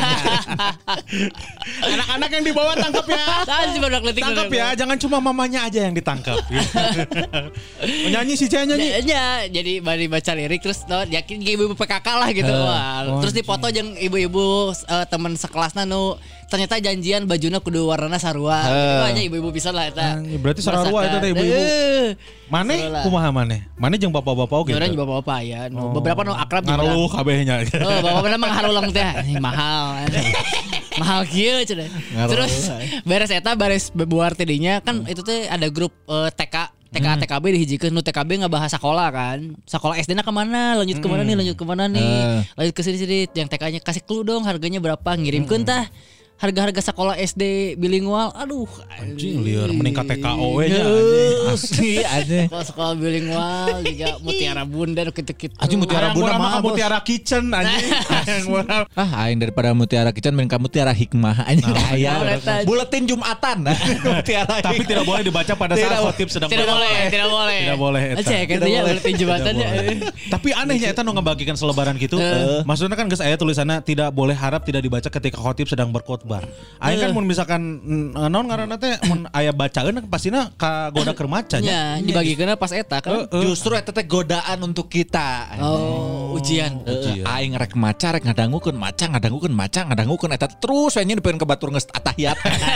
Anak-anak yang dibawa tangkap ya. Tadi sih baru kletik. Tangkap ya, jangan cuma mamanya aja yang ditangkap. Nyanyi si Cea nyanyi. Ya, jadi bari baca lirik terus no, yakin ibu-ibu P K K lah gitu. Wah, oh, terus dipoto jeung ibu-ibu uh, teman sekelasna nu ternyata janjian bajuna kudu warnana sarua. Gitu aja ibu-ibu bisa lah eta. Anjing, berarti sarua eta teh ibu-ibu. Eh, Maneh Sarua lah. kumaha maneh? Maneh jeung bapak-bapak oge. Orang teu? juga bapak ya. Nu, Beberapa nu akrab juga. Ngaruh kabehnya. Oh, bapak mah ngarulang teh. Ini mahal. Mahal kieu cenah. Terus beres eta beres bebuar tidinya kan itu teh ada grup eh, T K T K T K B dihijikeun nu T K B ngebahas sekolah kan. Sekolah S D-na kemana? Lanjut kemana nih? Lanjut kemana nih? Lanjut ke sini-sini. Yang T K-nya kasih clue dong harganya berapa? Ngirimkeun tah. Harga-harga sekolah S D bilingual. Aduh, Anjing lieur meningkat T K O we nya Heuh. Asli aja. Sekolah sekolah bilingual juga Mutiara Bunda gitu-gitu. Anjing Mutiara Bunda mah bos. Mutiara Kitchen anjing. Ah, aing daripada Mutiara Kitchen main ka Mutiara Hikmah anjing aya. Mutiara. Buletin Jumatan. Mutiara. Tapi tidak boleh dibaca pada saat Tidak khotib sedang Tidak ber- boleh, tidak boleh. Tidak boleh, eta. Aceh katanya berarti jembatannya. Tapi anehnya eta nu ngebagikan selebaran gitu. Maksudnya kan geus aya tulisannya tidak boleh harap tidak dibaca ketika khotib sedang berkhotbah. Aing kan mun misalkan mm, naon ngaranna teh mun aya bacaeun pastina kagoda keur maca nya. Ya, dibagikeun pas eta kan. Justru eta teh godaan untuk kita. Oh, ujian. Heeh, aing rek maca rek ngadangukeun maca ngadangukeun maca ngadangukeun eta terus we nya dipeueun ke batur geus atahiyat.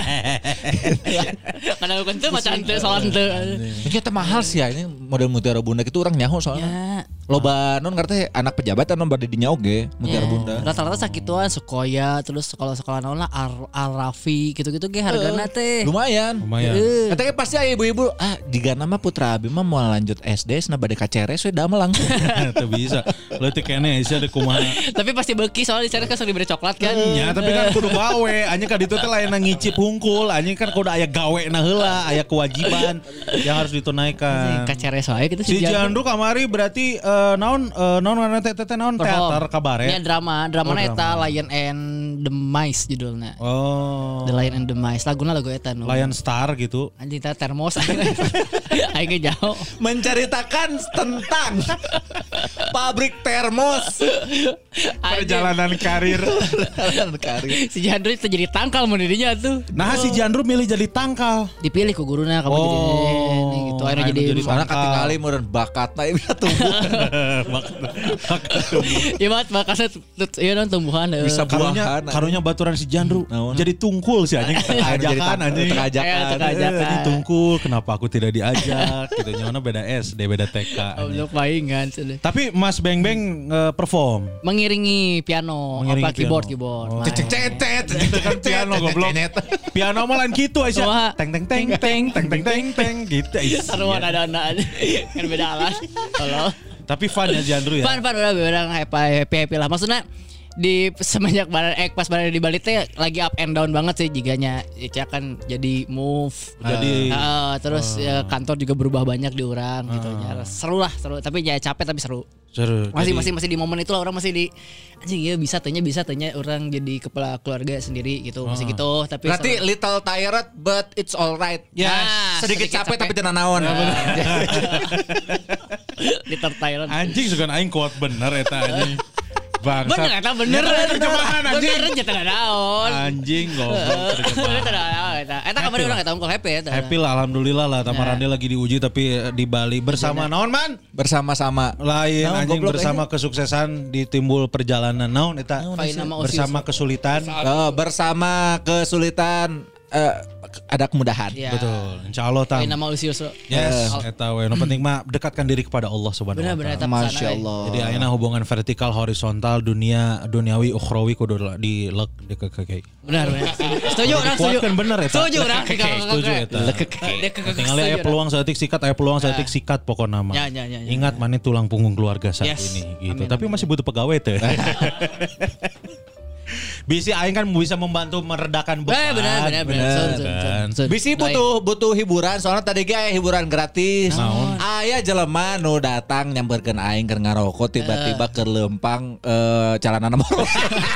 Kadang kan teu macaan teu salat teu. Ini teh mahal sih ya ini model Mutiara Bunda itu orang nyaho soalnya. Ya. Loba non ngarteh anak pejabat anu bade dinya oge Mutiara Ya, Bunda. Rata-rata sakituan Sekoya terus sekolah-sekolah naon lah Al- Al-Rafi gitu-gitu ge hargana teh. Lumayan. Lumayan. Eh, Eta ge pasti aya ibu-ibu ah diga nama Putra Abi mah mau lanjut S D cenah bade ka Ceres we damel langsung. Teu bisa. Leutik kene isi ada kumaha. Tapi pasti beuki soalnya di sana kan sok diberi coklat kan. Ya, tapi kan kudu gawe. Anjing ka ditu teh lain ngicip hungkul. Anjing kan kudu aya gawe na heula, aya kewajiban yang harus ditunaikan. Kaceres wae gitu Si Jandu kamari berarti eh, naon eh, naon ngaranna teh teh naon teater kabaret. Ya drama, drama Oh, eta drama. Lion and the Mice judulnya. Oh. The Lion and the Mice. Laguna lagu eta nu. Lion Star gitu. Anjing teh termos. Aing ge jauh. Menceritakan tentang Pabrik termos. Perjalanan karir. Perjalanan karir. Si Jandro itu jadi tangkal mau dirinya tuh. Nah si Jandro milih jadi tangkal. Dipilih ku guruna kamu Oh, jadi ini gitu. Akhirnya akhirnya jadi, jadi Soalnya Tangkal. ketinggalan meureun bakatna ieu bisa tumbuh. Iya banget bakasnya iya non tumbuhan. eh. Bisa Karunya buahan. karunya baturan si Jandro Naon? jadi tungkul sih anjing. Ajakan anjing. Eh, Tekajakan. tekajakan. Ini tungkul, kenapa aku tidak diajak? Gitu nyawana beda S D, beda T K. anjing. Untuk paingan sudah. Tapi Mas Beng Beng eh, perform. Mengiringi piano, Mengiringi apa keyboard piano. keyboard. Oh. Main. Cecet. Itu kan piano goblok. Piano mah lain gitu Kumaha? Aisyah. Teng teng teng teng teng teng teng teng gitu Aisyah. Saruan ada anak kan beda alat. Kalau Tapi fun ya Jandro ya. Pan pan udah beberang happy happy happy lah. Maksudnya di semenjak barang eh pas barang di Bali teh lagi up and down banget sih jiganya. Ica kan jadi move. Jadi Heeh, terus ya, kantor juga berubah banyak di orang gitu ya. Seru lah, seru. Tapi ya capek tapi seru. seru. Masih Jadi- masih masih di momen itu lah orang masih di anjing ya bisa tanya bisa tanya orang jadi kepala keluarga sendiri gitu. Masih gitu tapi Berarti seru. little tired but it's alright. Yes. Sedikit, Sedikit capek, capek. tapi tidak naon. Little Thailand. Anjing suka aing kuat bener eta anjing. Bangsat. Bener eta bener. Eta terjemahan anjing. Bener aja tanda naon. Anjing goblok Bener terjemahan. tanda naon eta. Eta kemarin orang eta unggul happy ya. Happy lah alhamdulillah lah Tamarande Nah. lagi diuji tapi eh, di Bali bersama naon man? Bersama-sama. Lain Naon, anjing goblok, bersama kesuksesan di timbul perjalanan naon eta Pain nama Osius. bersama kesulitan. Oh, bersama kesulitan eh, ada kemudahan. Ya. Betul. Insyaallah tam. Pain nama Usius. Yes, eta we. Nu penting mah dekatkan diri kepada Allah Subhanahu wa Bener-bener taala. eta Masya Allah. Jadi ayeuna hubungan vertikal horizontal dunia duniawi ukhrawi kudu di lek di kekeke. Benar benar. Setuju orang setuju. Dikuatkan bener eta. Setuju orang. Setuju eta. Setuju. Tinggal aya peluang saeutik sikat aya peluang saeutik sikat pokokna mah. Ya, ya, ya, ya. Ingat maneh tulang punggung keluarga saat Yes. ini gitu. Amin, Tapi amin, masih butuh pegawai teh. Bisi aing kan bisa membantu meredakan beban. Eh, benar benar benar. Bener, Sun, sun, kan? sun, sun. Bisi butuh butuh hiburan soalnya tadi ge aya hiburan gratis. Naon? Aya jelema nu datang nyamperkeun aing keur ngarokok tiba-tiba keur lempang eh calanana moros.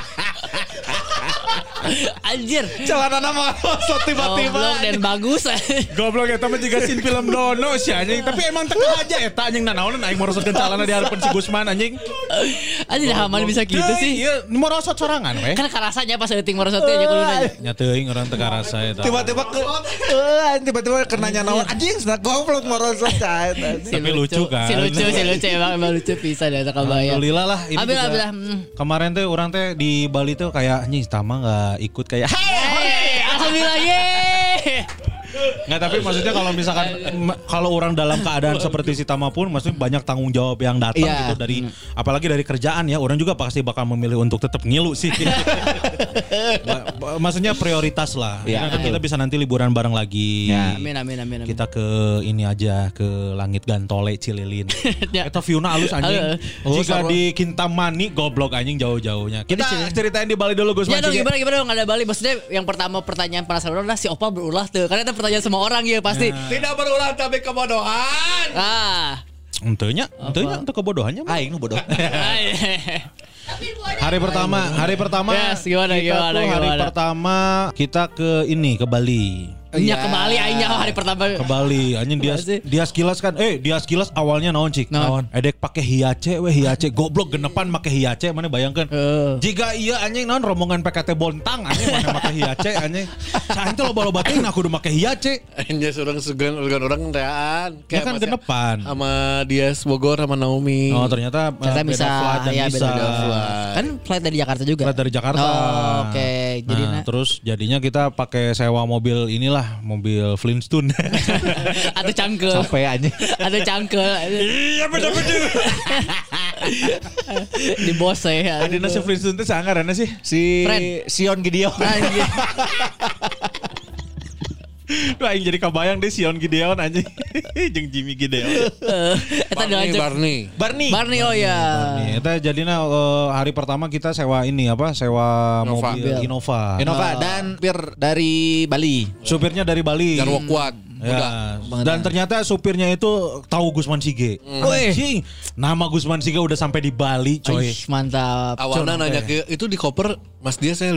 Anjir. Calanana moros tiba-tiba. Goblok dan bagus. Goblok eta mah jiga sin film Dono sih anjing. Tapi emang teka aja eta anjing nanaonan aing morosotkeun calana di harapan si Gusman anjing. Anjir haman bisa gitu Teuing, sih. Iya, morosot sorangan we. Kan karasanya pas euting merosotnya aja kudu nanya. Nya teuing urang teu karasa eta. Tiba-tiba ke eh, tiba-tiba kena nya naon anjing cenah goblok morosot cai eta. Si Tapi lucu kan. Si lucu, si lucu emang, emang lucu bisa deh kebayang. Alhamdulillah lah ini Ambil juga- ambil. Hmm. Kemarin tuh orang teh di Bali tuh kayak anjing Tama nggak ikut kayak Hey, alhamdulillah ye. nggak tapi maksudnya kalau misalkan m- kalau orang dalam keadaan seperti si Tama pun maksudnya banyak tanggung jawab yang datang Iya. gitu dari apalagi dari kerjaan ya orang juga pasti bakal memilih untuk tetap ngilu sih. Ma- ma- maksudnya prioritas lah. Iya, Karena kan kita bisa nanti liburan bareng lagi. Ya. Amin amin amin amin. Kita ke ini aja ke Langit Gantole Cililin. Ya. Eta view-na halus anjing. Halo. Oh, Jika sarua. di Kintamani goblok anjing jauh-jauhnya. Kita ceritain di Bali dulu Gus Ya dong Manci. gimana gimana dong ada Bali. Maksudnya yang pertama pertanyaan penasaran adalah si Opa berulah tuh. Karena itu pertanyaan semua orang ya pasti. Tidak berulang tapi kebodohan. Ah. Entenya, entenya untuk kebodohannya. mah. Aing nu bodoh. Hari pertama, hari pertama Yes, gimana, kita gimana, tuh hari gimana? pertama kita ke ini ke Bali. Nya ke Bali aingnya hari pertama. Ke Bali, anjing dia Gimana sih? dia sekilas kan, eh dia sekilas awalnya naon cik, Naon? edek pakai hiace, we hiace, goblok genepan pakai hiace, mana bayangkan? Heeh. Jika iya anjing naon rombongan P K T Bontang anjing mana pakai hiace anjing, saya itu loba-loba teuing aku udah pakai hiace, Hanya seorang segan organ orang reaan. ya kan genepan. Sama Dias Bogor sama Naomi. Oh ternyata, eh, Ternyata beda bisa flight dan ya bisa. beda flight. Kan flight dari Jakarta juga. Flight dari Jakarta. Oh, oke. Jadi nah, nah, terus jadinya kita pakai sewa mobil inilah, mobil Flintstone. ada cangkel. Sampai anjing. Ada cangkel. Iya bener-bener. Di bos saya. Adina si Flintstone itu sangarana sih. Si Friend. Sion Gideon. Anjir. Duh aing jadi kabayang deh Sion Gideon anjing. Jeung Jimmy Gideon. Eta Barney, dilanjut. Barney. Barney. Barney oh ya. Nih, eta jadinya eh, hari pertama kita sewa ini apa? Sewa Innova. mobil Innova. Innova dan pir dari Bali. Supirnya dari Bali. Jarwo kuat. Ya. Dan ternyata supirnya itu tahu Gusman Sige. Anjing, nama Gusman Sige udah sampai di Bali, coy. Ih, mantap. Awalnya nanya ke itu di koper Mas dia saya lihat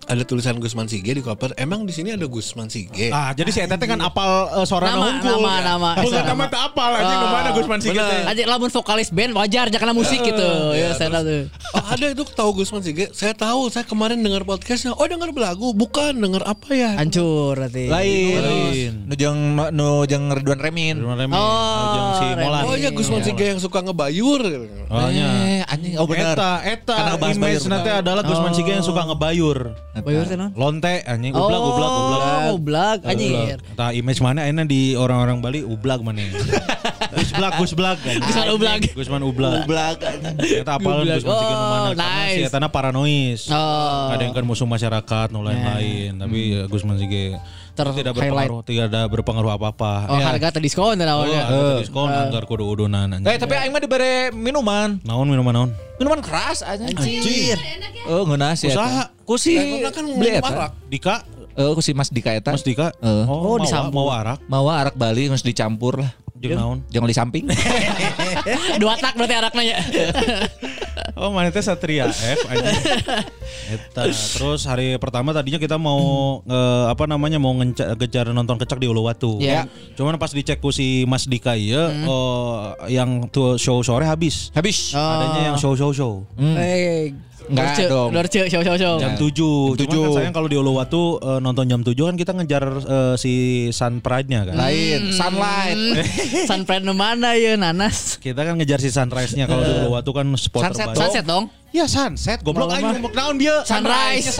ada tulisan Gusman Sige di koper. Emang di sini ada Gusman Sige. Ah, jadi si eta teh kan apal uh, suara Nama, unggul. nama, nama. Bukan nama teh apal aja Oh. kemana Gusman Sige teh. Aja lamun vokalis band wajar jangan musik gitu. Ya, saya tuh. Oh, ada itu tahu Gusman Sige. Saya tahu, saya kemarin dengar podcastnya. Oh, dengar lagu, bukan dengar apa ya? Hancur berarti. Lain. Nu jeung nu jeung Ridwan Remin. Ridwan Remin. Oh, jeung si Remin. Molan. Oh iya, Gusman Sige yang suka ngebayur. Oh nya. Eh, anjing. Oh benar. Eta, eta Karena bahas image bayur, nanti benar. adalah Gusman Sige yang suka ngebayur. Bayur teh non? Lonte anjing ublak ublak ublak. Oh, ublak anjir. Tah image mana enak di orang-orang Bali ublak mana. Gusblak Gusblak. Gusman ublak. Gusman ublak. Ublak. Eta apalan Ublak. Gusman Sige nu mana. Oh, Karena nice. si etana paranoid. Oh. Ada yang kan musuh masyarakat nu lain-lain, tapi ya, Gusman Sige Ter- tidak highlight. berpengaruh, tidak ada berpengaruh apa-apa. Oh, Ya. harga teh diskon teh Oh, naonnya. ada diskon anggar kudu udunan anjing. Eh tapi aing mah dibere minuman. Iya. Naon minuman naon? Minuman keras aja. Anjir. Oh ngeuna sih. Usaha. Ku si Karena kan beli eta. marak. Dika, Eh ku si Mas Dika eta. Mas Dika. Eh. Oh, Oh, mau, disambung. mau arak, Mau arak Bali harus dicampur lah. jeung naon? Jangan di samping. Dua tak berarti araknya ya. Oh, mana teh Satria F anjing. Eta. Terus hari pertama tadinya kita mau eh, apa namanya mau ngeca- ngejar nonton kecak di Uluwatu. Iya. Cuman pas dicek ku si Mas Dika ieu oh, yang tuh show sore habis. Habis. Oh. Adanya yang show show show. Eh, Enggak Dorce, dong. Dorce, show show show. Jam tujuh. Jam Cuman kan tujuh. sayang kalau di Uluwatu eh, nonton jam tujuh kan kita ngejar eh, si Sun Pride-nya kan. Lain. Sunlight. Sunpride nu mana ya nanas? Kita kan ngejar si sunrise-nya kalau di Uluwatu kan spot Sunset, terbaik. Sunset dong. Ya sunset, goblok Malam aing mah. ngomong naon dia. Sunrise.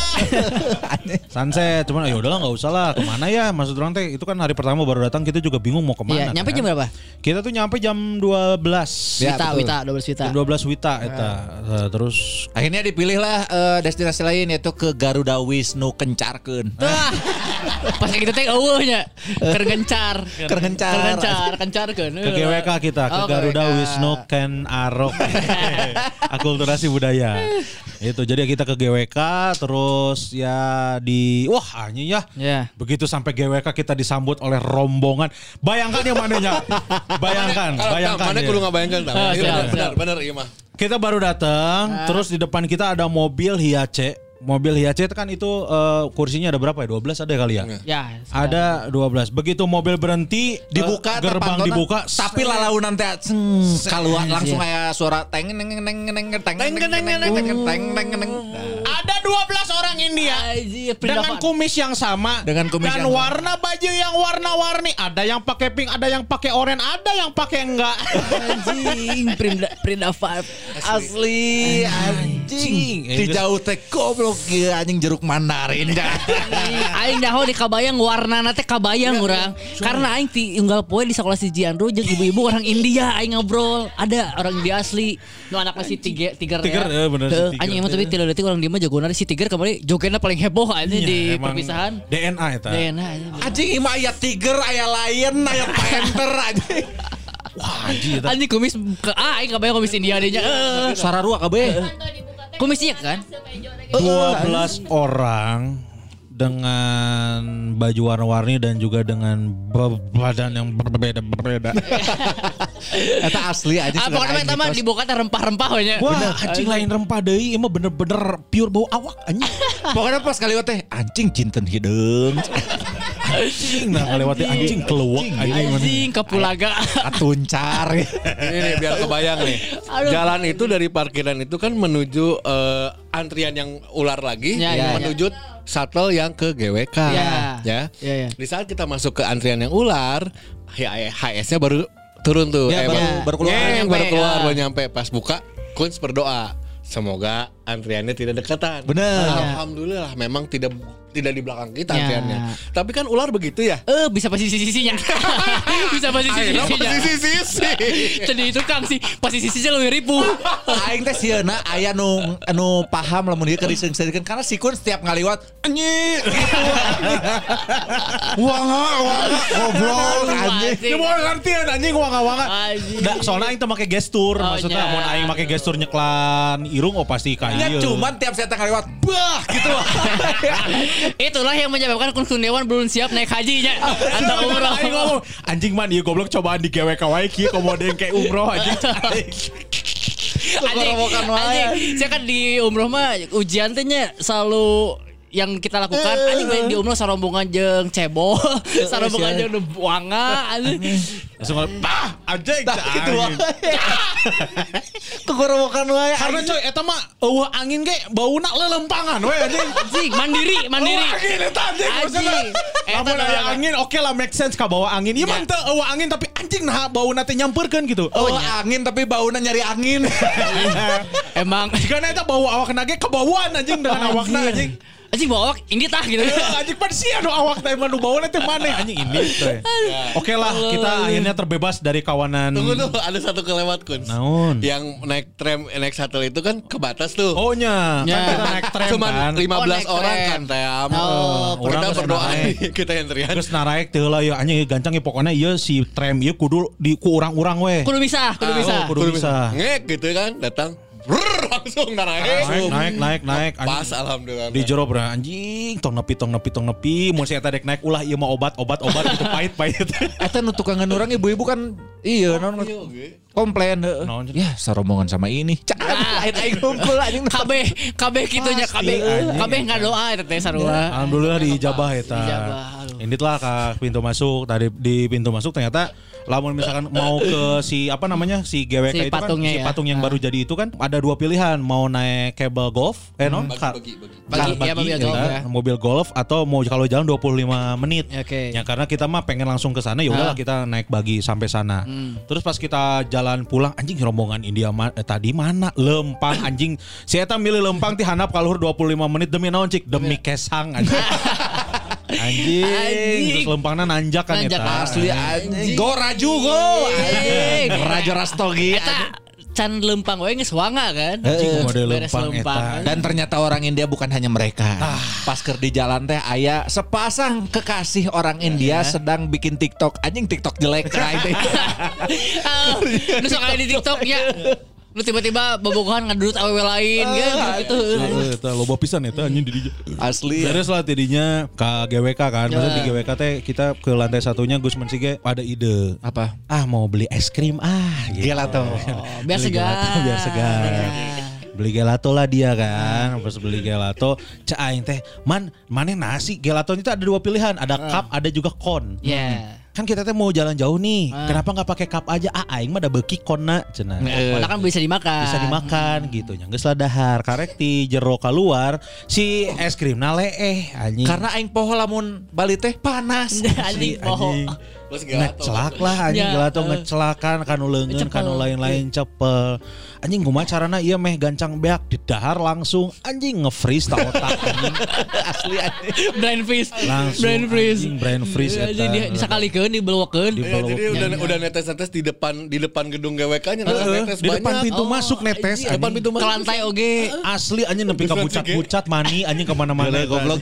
Sunset, cuman ya udahlah enggak usah lah. Kemana ya? Maksud orang teh itu kan hari pertama baru datang kita juga bingung mau Iya, kemana. nyampe kan. jam berapa? Kita tuh nyampe jam dua belas. Ya, Wita, betul. Wita, dua belas Wita. Jam dua belas Wita eta. Eh, terus Akhirnya dipilihlah eh, destinasi lain yaitu ke Garuda Wisnu Kencarkeun. Ah, pas kayak gitu teh eueuh nya. Keur gencar. Keur gencar. Keur gencar, kencarkeun. ke G W K kita ke Oh, Garuda G W K. Wisnu Ken Arok. Akulturasi budaya. Itu jadi kita ke G W K terus ya di wah anjing ya. Ya. Begitu sampai G W K kita disambut oleh rombongan. Bayangkan yang mananya. Bayangkan, bayangkan. Mana ya. kudu ngabayangkan tah. Ah, Iya, siap, benar, benar, siap. benar iya mah. Kita baru datang, terus di depan kita ada mobil Hiace. Mobil Hiace itu kan itu eh, kursinya ada berapa ya? dua belas ada kali ya? Ya. Ada dua belas. Begitu mobil berhenti, Dibuka eh, gerbang terpantona, dibuka, tapi lalaunan teh keluar langsung kayak suara teng neng neng neng neng teng teng teng teng teng teng teng. ada dua belas orang India Anjir, dengan kumis yang sama, Dengan kumis dan yang sama. warna baju yang warna-warni. Ada yang pakai pink, ada yang pakai oranye, ada yang pakai enggak. anjing, Prinda Prinda Five. Asli anjing. Eh, Di jauh teh goblok ieu anjing jeruk mandarin dah. Aing daho di kabayang warna teh kabayang urang. Karena aing ti unggal poe di sekolah si Jiandro jeung ibu-ibu orang India aing ngobrol. Ada orang India asli. Nu anakna si Tiger Tiger. Tiger, eh, bener si Heuh, Tiger. anjing emang tapi tidak detik orang dia mah jagona si Tiger kemarin jogetna paling heboh aja di Iya, emang perpisahan. D N A eta. D N A anjing. Anjing imah aya tiger, aya lion, aya panther anjing. Wah, anjing eta. Anjing kumis ke ah aing kabayang kumis India dinya. Eh, Sararua kabeh. kumisnya kan? dua belas orang dengan baju warna-warni dan juga dengan be- badan yang berbeda-berbeda. Eta asli anjing. Ah pokoknya eta mah dibuka teh rempah-rempah we nya. Wah, anjing lain rempah deui, ieu mah bener-bener pure bau awak anjing. Pokoknya pas kali teh anjing jinten hideung. Anjing nah ngalewati anjing keluak anjing. Anjing kapulaga. Atuncar. Ini nih biar kebayang nih. Aduh. Jalan itu dari parkiran itu kan menuju eh, antrian yang ular lagi, Ya, ya, menuju shuttle yang ke G W K. Ya. Ya. Ya, ya. Di saat kita masuk ke antrian yang ular, H S-nya baru turun tuh. Ya, baru- baru, baru keluar. Nyeng, Nyampe, baru keluar, ya. baru nyampe. Pas buka, Kunz berdoa. Semoga antriannya tidak dekatan. Bener. Alhamdulillah, memang tidak tidak di belakang kita Ya. antriannya. Tapi kan ular begitu ya. Eh bisa posisi sisinya. Bisa posisi Akhirnya sisinya. posisi sisi. Jadi itu Kang sih posisi sisinya lebih ripuh. Aing teh sieuna aya nu anu paham lamun dieu keur diseung-seungkeun karena si Kun setiap ngaliwat anjing gitu. Wah, wah, goblok anjing. Dia mau ngertian anjing wanga-wanga. Anjing. Da, soalnya aing teh make gestur, Oh, maksudnya nya. mun aing make gestur nyeklan irung oh pasti ka Ya ieu. cuman tiap saya ngaliwat bah gitu. Itulah yang menyebabkan Kun Kurniawan belum siap naik hajinya atau umroh. Aing ngomong, anjing man ieu goblok cobaan di G W K wae kieu komo ada yang kayak umroh anjing. Anjing, anjing, saya kan di umroh mah ujian teh nya selalu yang kita lakukan anjing bae di umroh sarombongan jeung cebol, sarombongan jeung buanga anjing. Langsung bah anjing Tah kitu wae. Kegorowokan wae. Karena coy eta mah eueuh angin ge bauna lelempangan we anjing. Anjing mandiri, mandiri. Eueuh angin eta anjing. Anjing. Lamun aya angin oke lah make sense ka bawa angin. Ieu mah teu eueuh angin tapi anjing nah bauna teh nyamperkeun gitu. Oh, angin tapi bauna nyari angin. Emang Jika eta bau awakna ge kebauan anjing dengan awakna anjing. anjing bawa ini tah gitu. Anjing pan sia nu awak teh mah nu bauna teh maneh anjing ini teh. Oke lah kita akhirnya terbebas dari kawanan. Tunggu tuh ada satu kelewat kun. Naon? Yang naik tram naik shuttle itu kan ke batas tuh. Oh nya, Ya. kan kita naik tram Cuman kan. lima belas Oh, naik orang tram. kan tram. Oh, kita orang berdoa geus naik. nih, kita yang teriak. Geus naraek teh heula ya anjing gancang ya pokona ieu si tram ieu kudu di ku urang-urang we. Kudu bisa, kudu bisa. Oh, kudu bisa. Ngek gitu kan datang. Brrr, langsung naik. Naik naik naik naik Pas alhamdulillah. di jero bra anjing tong nepi tong nepi tong nepi mun saya tadi naik ulah ieu mah obat obat obat gitu pahit pahit. Eta nu tukangan orang ibu-ibu kan iya naon komplain heeh. Naon? Ya sarombongan sama ini. Cak lain aing ngumpul anjing. Kabeh, kabeh kitunya kabeh. Kabeh ngadoa eta teh sarua. Alhamdulillah diijabah eta. Diijabah, aduh. Ini lah ke pintu masuk tadi di pintu masuk ternyata lamun misalkan mau ke si apa namanya si G W K Si itu kan patungnya si ya. patung yang Ah. baru jadi itu kan ada dua pilihan mau naik kabel golf eh non Bagi, Ka- bagi, bagi. Bagi, Bagi, ya, mobil ya golf kan? ya. Mobil golf atau mau kalau jalan dua puluh lima menit. Oke. Ya karena kita mah pengen langsung ke sana ya udahlah Ah. kita naik bagi sampai sana. Terus pas kita jalan pulang anjing rombongan India ma- eh, tadi mana lempang anjing. Si eta milih lempang ti handap kaluhur dua puluh lima menit demi naon cik demi kesang anjing. Anjing, Anjing. terus lempangna nanjak kan Nanjak eta. Asli anjing. Go raju go. Anjing. Rajo Rastogi. Eta can lempang we geus wanga kan. Anjing model Beres lempang eta. Dan ternyata orang India bukan hanya mereka. Pas keur di jalan teh aya sepasang kekasih orang India sedang bikin TikTok. Anjing TikTok jelek cai teh. Ah, Nu sok aya di TikTok nya. Lu tiba-tiba bobogohan ngadudut awewe lain kan gitu. Heeh, eta loba pisan eta anjing di dinya. Asli. Beres lah tidinya ke G W K kan. Maksudnya di G W K teh kita ke lantai satunya Gus Mensige ada ide. Apa? Ah mau beli es krim ah gitu. Gelato. Oh, biar Beli segar. gelato, biar segar. Beli gelato lah dia kan. Pas beli gelato, cek aing teh, "Man, mana nasi? Gelato itu ada dua pilihan, ada cup, ada juga kon." Ya. Kan kita teh mau jalan jauh nih. Kenapa nggak pakai cup aja? Ah, aing mah ada beuki konna cenah. Karena kan bisa dimakan. Bisa dimakan gitu nya. Geus lah dahar karek ti jero keluar si es krimna leeh anjing. Karena aing poho lamun Bali teh panas. Anjing poho. Terus gelato. Ngecelak lah anjing Ya, gelato eh. ngecelakan kanu leungeun Cepel. kanu lain-lain cepel. Anjing kumaha carana ieu meh gancang beak didahar langsung anjing nge-freeze ta otak anjing. Asli anjing. Brain freeze. Langsung Brain freeze. anjing, brain freeze eta. Anjing di- disakalikeun dibeleukeun. Di- Ya, jadi udah Ya, ya. udah netes-netes di depan di depan gedung G W K-nya Heeh, netes di depan banyak. pintu Oh, masuk netes Di depan anjing. pintu Ke masuk. lantai oge. Asli anjing nepi ka Terus bucat-bucat mani anjing kemana-mana Goblok.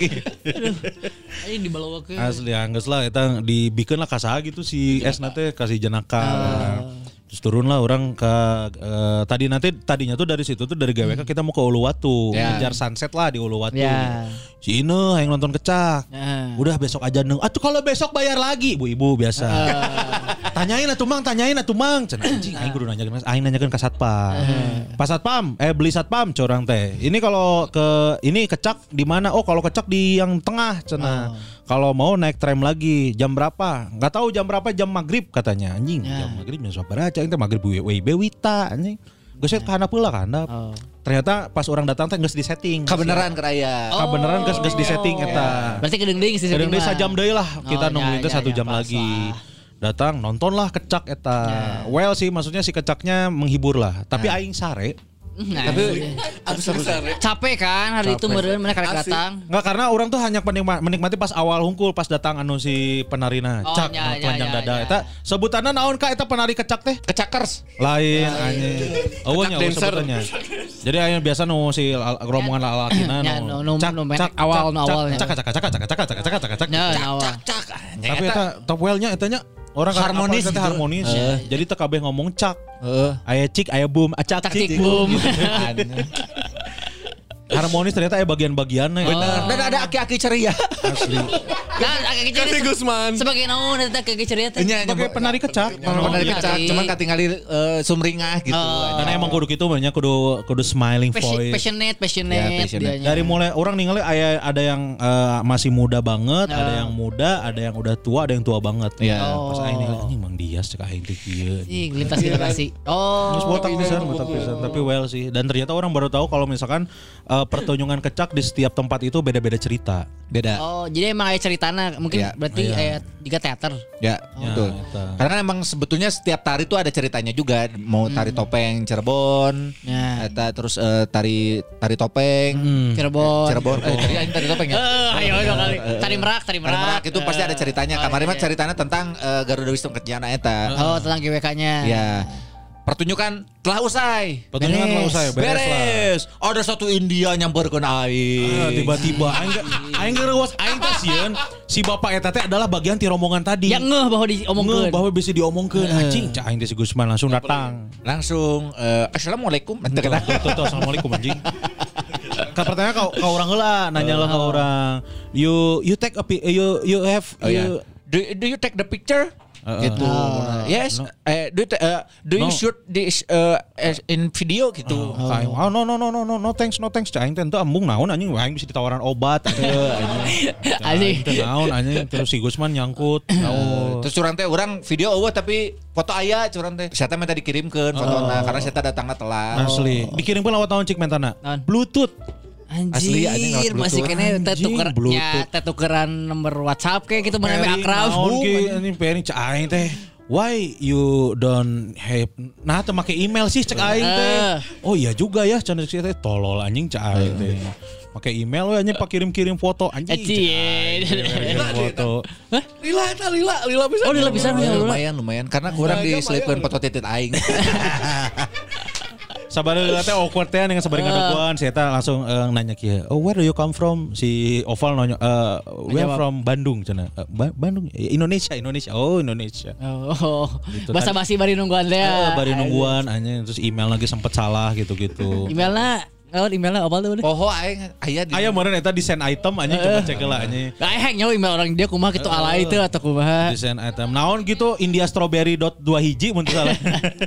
Anjing dibeleukeun. Asli anggeus lah eta dibikeun lah kasaha gitu si es nate kasih jenaka. Terus turun lah orang ke eh, tadi nanti tadinya tuh dari situ tuh dari G W K kita mau ke Uluwatu, Ya. ngejar sunset lah di Uluwatu. Ya. Si Ine yang nonton kecak. Ya. Udah besok aja neng. Atuh kalau besok bayar lagi, ibu-ibu biasa. Tanyain atuh Mang, tanyain atuh Mang. Cenah anjing aing kudu nanyakeun, aing nanyakeun ka satpam. Pas satpam, eh beli satpam corang teh. Ini kalau ke ini kecak di mana? Oh, kalau kecak di yang tengah cenah. Kalau mau naik tram lagi jam berapa? Enggak tahu jam berapa, jam maghrib katanya. Anjing, Ya. jam maghrib jam sabaraha aing teh maghrib we we bewita anjing. Geus ka handap heula ka handap. Oh. Ternyata pas orang datang teh geus di setting. Kebenaran keraya. Ah beneran geus geus di setting eta. Berarti kedeng-deng sih. Kadang setting dia mah. sajam deui lah kita Oh, nungguin ya, teh ya, satu ya, jam pas lagi. lah. Datang nonton lah kecak eta. Well sih maksudnya si kecaknya menghibur lah. Tapi aing sare. Nah, Tapi Abis besar ya. capek kan hari itu meureun mana karek Asik. datang. Enggak karena orang tuh hanya menikmati, menikmati pas awal hungkul pas datang anu si penarina. Oh, Cak ya, anu telanjang ya, dada ya. eta sebutanna naon ka eta penari kecak teh? kecakers. Lain anjing. Eueuh nya dancer. sebutannya. Jadi aya biasa nu si al- rombongan lalakina Ya, nu nu- nu- nu menek awal, nu awalnya. Cak cak cak cak cak cak cak cak cak cak. Ya, awal. Tapi eta top well-nya etanya orang kan Harmonis apa, eta gitu. harmonis. Jadi teu kabeh ngomong cak. Heeh. Aya cik, aya boom, acak Cak, cik, cik boom. harmonis ternyata ya bagian-bagiannya. Benar. Dan ada aki-aki ceria. Asli. Kan agak kecil Kasih Gusman. sebagai naon eta kaki ceria teh. Nya Sebagai penari kecak. penari iya. kecak, cuman katingali uh, sumringah gitu. Oh. Karena emang kudu gitu banyak kudu kudu smiling Passion- voice. passionate, Ya, passionate, passionate. dianya. Dari mulai orang ningali aya ada yang eh, masih muda banget, Oh. ada yang muda, ada yang udah tua, ada yang tua banget. Iya. Oh. Pas aing ningali anjing Mang Dias cek aing teh kieu. Ih, lintas generasi. Oh. Terus botak pisan, botak pisan, tapi well sih. Dan ternyata orang baru tahu kalau misalkan eh, pertunjukan kecak di setiap tempat itu beda-beda cerita. Beda. Oh, jadi emang aya ceritana mungkin Iya. berarti Iya. aya juga teater. Ya, Ya, betul. eta. Karena kan emang sebetulnya setiap tari itu ada ceritanya juga. Mau tari topeng Cirebon, Ya. eta terus eh, tari tari topeng Cirebon. Cirebon. Eh, tadi aing tari topeng ya. Eh, ayo dong kali. Tari merak, tari Tari merak. Merak itu pasti ada ceritanya. Oh, Kemarin mah iya. ceritanya tentang eh, Garuda Wisnu Kencana eta. Oh, tentang G W K-nya. Ya. Pertunjukan telah usai. Pertunjukan telah usai, beres lah. Beres. Ada satu India nyamperkeun aing. Ah, tiba-tiba aing ge- aing geureuwas aing teh sieun si bapak eta teh adalah bagian ti rombongan tadi. Ya ngeh bahwa Ngeuh diomongkeun. bahwa bisa diomongkeun anjing cak aing teh si Gusman langsung datang. Langsung eh, assalamualaikum. Ente Tuh, kena. tuh, tuh, assalamualaikum anjing. Ka pertanyaan kau kau orang heula nanya lah ke orang. You you take a pi- you you have Oh you, ya. Do, do you take the picture? Uh, gitu. uh, yes. no. Eh, do you, ta- uh, do you No. shoot this uh, as in video gitu? Oh, kayak, oh no no no no no no thanks no thanks cak aing teh teu embung naon anjing aing bisa ditawaran obat teu anjing. Cak aing teh naon anjing terus si Gusman nyangkut. Oh. Terus curang teh orang video eueuh tapi foto aya curang teh. Saya teh minta dikirimkeun fotona karena saya teh datangna telat. Asli. Dikirimkeun lewat tahun cik mentana. Naon? Bluetooth. Anjir, Asli, anjing lewat masih Bluetooth. kene teh Anjing, tuker Bluetooth. ya teh tukeran nomor WhatsApp kayak gitu mana Pering, akrab. naon ge anjing pering cak aing teh. Why you don't have nah teu make email sih cek aing teh. Eh. Oh iya juga ya cenah sih teh tolol anjing cek aing teh. Make email we anjing pak kirim-kirim foto anjing. cek aing teh, kirim foto. Lila eta lila lila bisa. Oh, lila bisa Ya, ya. lumayan lumayan karena kurang diselipkeun foto titit aing. Sabareu teh awkward teh dengan sabareu ngadoguan si eta langsung eh, nanya kieu. Oh where do you come from? Si Oval nanya eh we Menjawab. from Bandung cenah. Eh, Ba- Bandung Eh, Indonesia Indonesia. Oh Indonesia. Oh. Gitu, Basa basi bari nungguan teh. Eh, bari nungguan anjing terus email lagi sempet salah gitu-gitu. Emailna, oh emailna apa tuh? Poho aing aya di. Aya meureun eta desain item anjing coba cek heula anjing. Gak hang nyawa email orang dia kumaha gitu alay itu atau kumaha. Desain item. Naon gitu India strawberry dot dua hiji mun teu salah.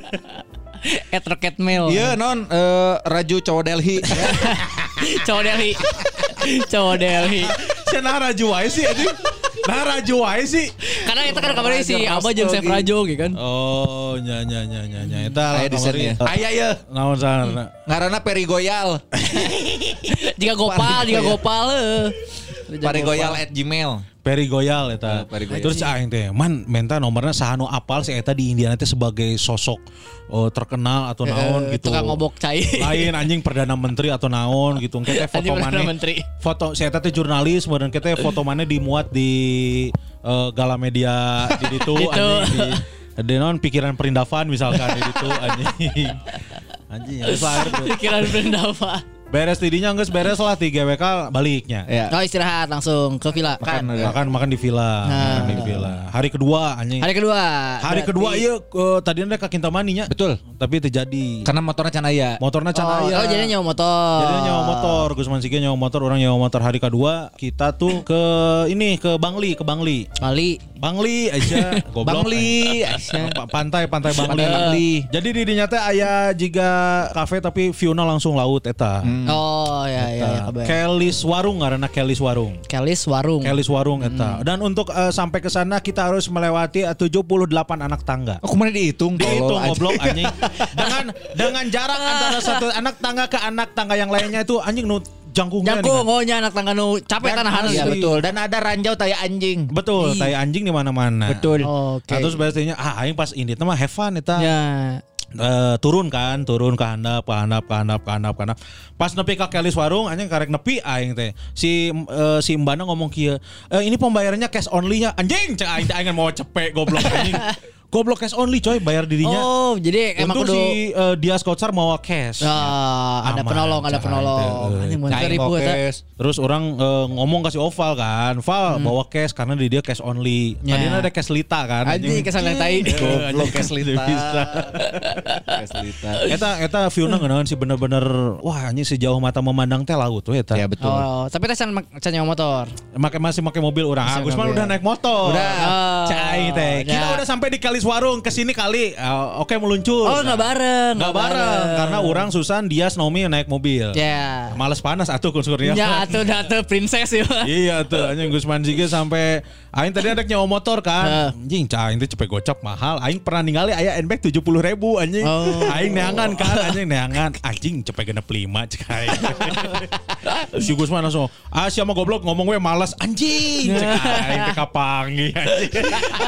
At rocket mail. Iya non eh, Raju cowok Delhi. Cowok Delhi. Cowok Delhi. Cenah raju wae sih anjing. Nah raju wae sih. Karena itu kan kabarnya si Abah jeung Chef Rajo gitu kan. Oh, nya nya nya nya nya eta Aya desainnya. Aya ya. Naon sana? Ngaranna Perigoyal. Jika Gopal, jika Gopal heuh. Perigoyal at gmail. Peri Goyal eta. Oh, Peri Goyal. Terus aing teh, man menta nomorna saha nu apal si eta di Indiana teh sebagai sosok oh, terkenal atau naon Eh, gitu. Tukang ngobok cai. Lain anjing perdana menteri atau naon gitu. Kita foto Anjing perdana mana? menteri. Foto si eta teh jurnalis kemudian kita foto mana dimuat di eh, Gala Media di ditu Gitu. anjing di di naon pikiran perindavan misalkan di ditu anjing. Anjing geus lahir tuh. Pikiran Brendava. Beres tidinya geus beres lah di G W K baliknya. Ya. Oh istirahat langsung ke villa. Makan, Kan. ya. Makan makan di villa, makan di villa. Hari kedua anjing. Hari kedua. Hari berarti- kedua iya uh, tadinya ka Kintamani nya. Betul. Tapi terjadi. Karena motornya can aya. Motornya can Oh, aya. oh jadi nyawa motor. Jadi nyawa motor, Gusman Sige nyawa motor, orang nyawa motor. Hari kedua kita tuh ke ini ke Bangli, ke Bangli. Bali. Bangli aja, goblok. Bangli, Eh, pa- pantai pantai Bangli. Pantai Bangli. Jadi di dinya teh aya jiga kafe tapi view-na langsung laut eta. Oh ya ya ya kabar. Kelis Warung ngaranna Kelis Warung. Kelis Warung. Kelis Warung eta. Dan untuk eh, sampai ke sana kita harus melewati eh, tujuh puluh delapan anak tangga. Aku mana dihitung Dihitung tolol, goblok anjing. anjing. Dengan dengan jarak antara satu anak tangga ke anak tangga yang lainnya itu anjing nu jangkungnya Jangkung nih. oh nya anak tangga nu capek Dan tanahan. Iya asli. betul. Dan ada ranjau taya anjing. Betul, tai anjing di mana-mana. Betul. Oke. Nah, terus biasanya ah aing pas ini teh mah have fun eta. Ya. Eh, turun kan, turun ke handap, ke handap, ke handap, ke handap, ke handap. Pas nepi ka Kelis Warung anjing karek nepi aing teh. Si eh, si Mbana ngomong kieu, "Eh, ini pembayarannya cash only ya." Anjing, cek aing teh aing mau cepet goblok anjing. Goblok cash only coy, bayar dirinya. Oh, jadi emang Untung kudu si uh, Dias Kocar mau cash. Ah, ada Aman, penolong, ada cai penolong. teh. Anjing mun Cai ribu mau eta. cash. Terus orang uh, ngomong kasih Oval kan, Val bawa cash karena di dia cash only. Ya. Tadinya ada cash lita kan. Anjing kesan yang tai. Goblok cash lita. Bisa. Cash lita. Eta eta view-na ngeunaheun sih bener-bener wah anjing sejauh mata memandang teh laut tuh eta. Ya betul. Oh, tapi teh can can nyawa motor. Make masih make mobil orang. Masih Agus mah mobil. udah naik motor. Udah. Oh, Cai teh. Kita ya. udah sampai di Kaliswarung kesini kali. Uh, Oke meluncur. Oh, enggak bareng. Nggak bareng karena orang Susan Dias Naomi naik mobil. Ya. Males panas atuh kunsurnya. Ya, atuh dah atuh princess ya. Iya tuh anjing Gusman Sige sampai aing tadi ada nyawa motor kan. Anjing cah aing teh cepet gocap mahal. Aing pernah ningali aya N-Bag tujuh puluh ribu anjing. Oh. Aing neangan kan anjing neangan. Anjing cepet genep lima cek aing. Si Gusman langsung, "Ah siapa goblok ngomong we males anjing." Cek aing teh kapangi anjing.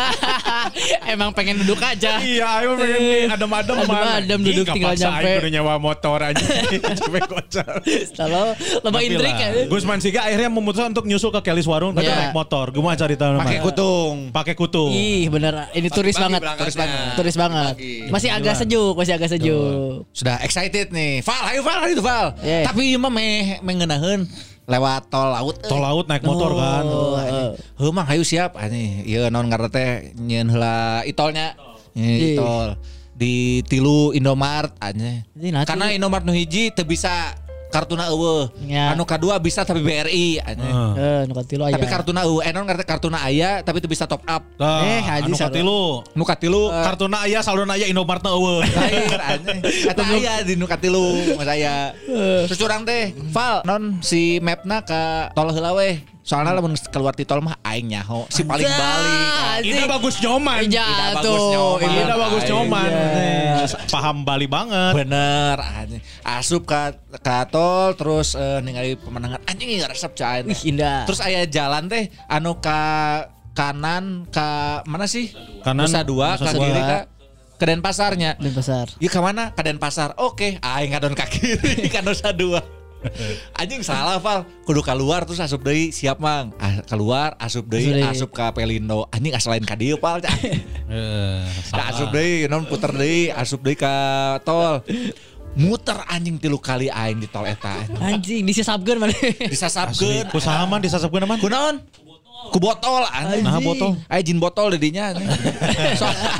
Emang pengen duduk aja. Iya, aing pengen nih adem-adem mah. Adem duduk tinggal nyampe. Aing udah nyawa motor anjing. Cepet gocap. Kalau loba Tapi intrik lah, ya. Gusman Siga akhirnya memutuskan untuk nyusul ke Keliswarung tapi Iya. naik motor. Gimana cerita Pakai kutung. Pakai kutu. Ih, bener. Ini turis Pagi banget. berangkatnya. Turis banget. Turis banget. Pagi. Masih agak sejuk, masih agak sejuk. Sudah excited nih. Val, ayo Val, ayo Val. Yeah. Tapi ieu mah meh mengenaheun lewat tol laut. euy. Tol laut naik motor kan. Oh, heeh. Heuh mang hayu siap ani. Ieu naon ngaranna teh nyieun heula itolnya. Ih. Itol di tilu Indomart anya. Jadi nanti- Karena Indomart nu hiji teu bisa kartuna eueuh. Ya. Anu kadua bisa tapi B R I anya. Heeh. Eh, nu katilu aya. Tapi kartuna eueuh, eh naon ngaranna teh kartuna aya tapi teu bisa top up. Tah, Eh, haji anu sarua. katilu. Nu katilu Kartuna aya saldona aya Indomartna eueuh. Lain anjing. Eta aya di nu katilu mas aya. Terus urang teh, Val, non si mapna ka tol heula we. Soalnya lamun keluar di tol mah aing nyaho si paling balik. Ida bagus nyoman. Iya Ida bagus tuh. nyoman. Ida Ida bagus nyoman. Iya. Paham Bali banget. Bener anjing. Asup ka ka tol terus eh, ningali pemandangan anjing ieu resep cain. Ih, indah. Terus aya jalan teh anu ka kanan ka mana sih? Kanan, Nusa Dua, Nusa ka Dua. kiri ka ke Denpasarnya. Di pasar. Iya ke mana? Ke Denpasar. Oke, aing ngadon ka kiri ka Nusa Dua. Anjing salah Val, kudu keluar terus asup deui siap mang. Ah, keluar asup deui Asup deui. asup ka Pelindo. Anjing asalain ka dieu Val. Cak. Eh, Ka asup deui, non puter deui, asup deui ka tol. Muter anjing tilu kali aing di tol eta. Anjing disesapkeun mana? Asli. Disasapkeun. Ku saha disasapkeun man? Kunaon? Ku botol anjing. Nah, botol. Aya jin botol di dinya anjing. Soalnya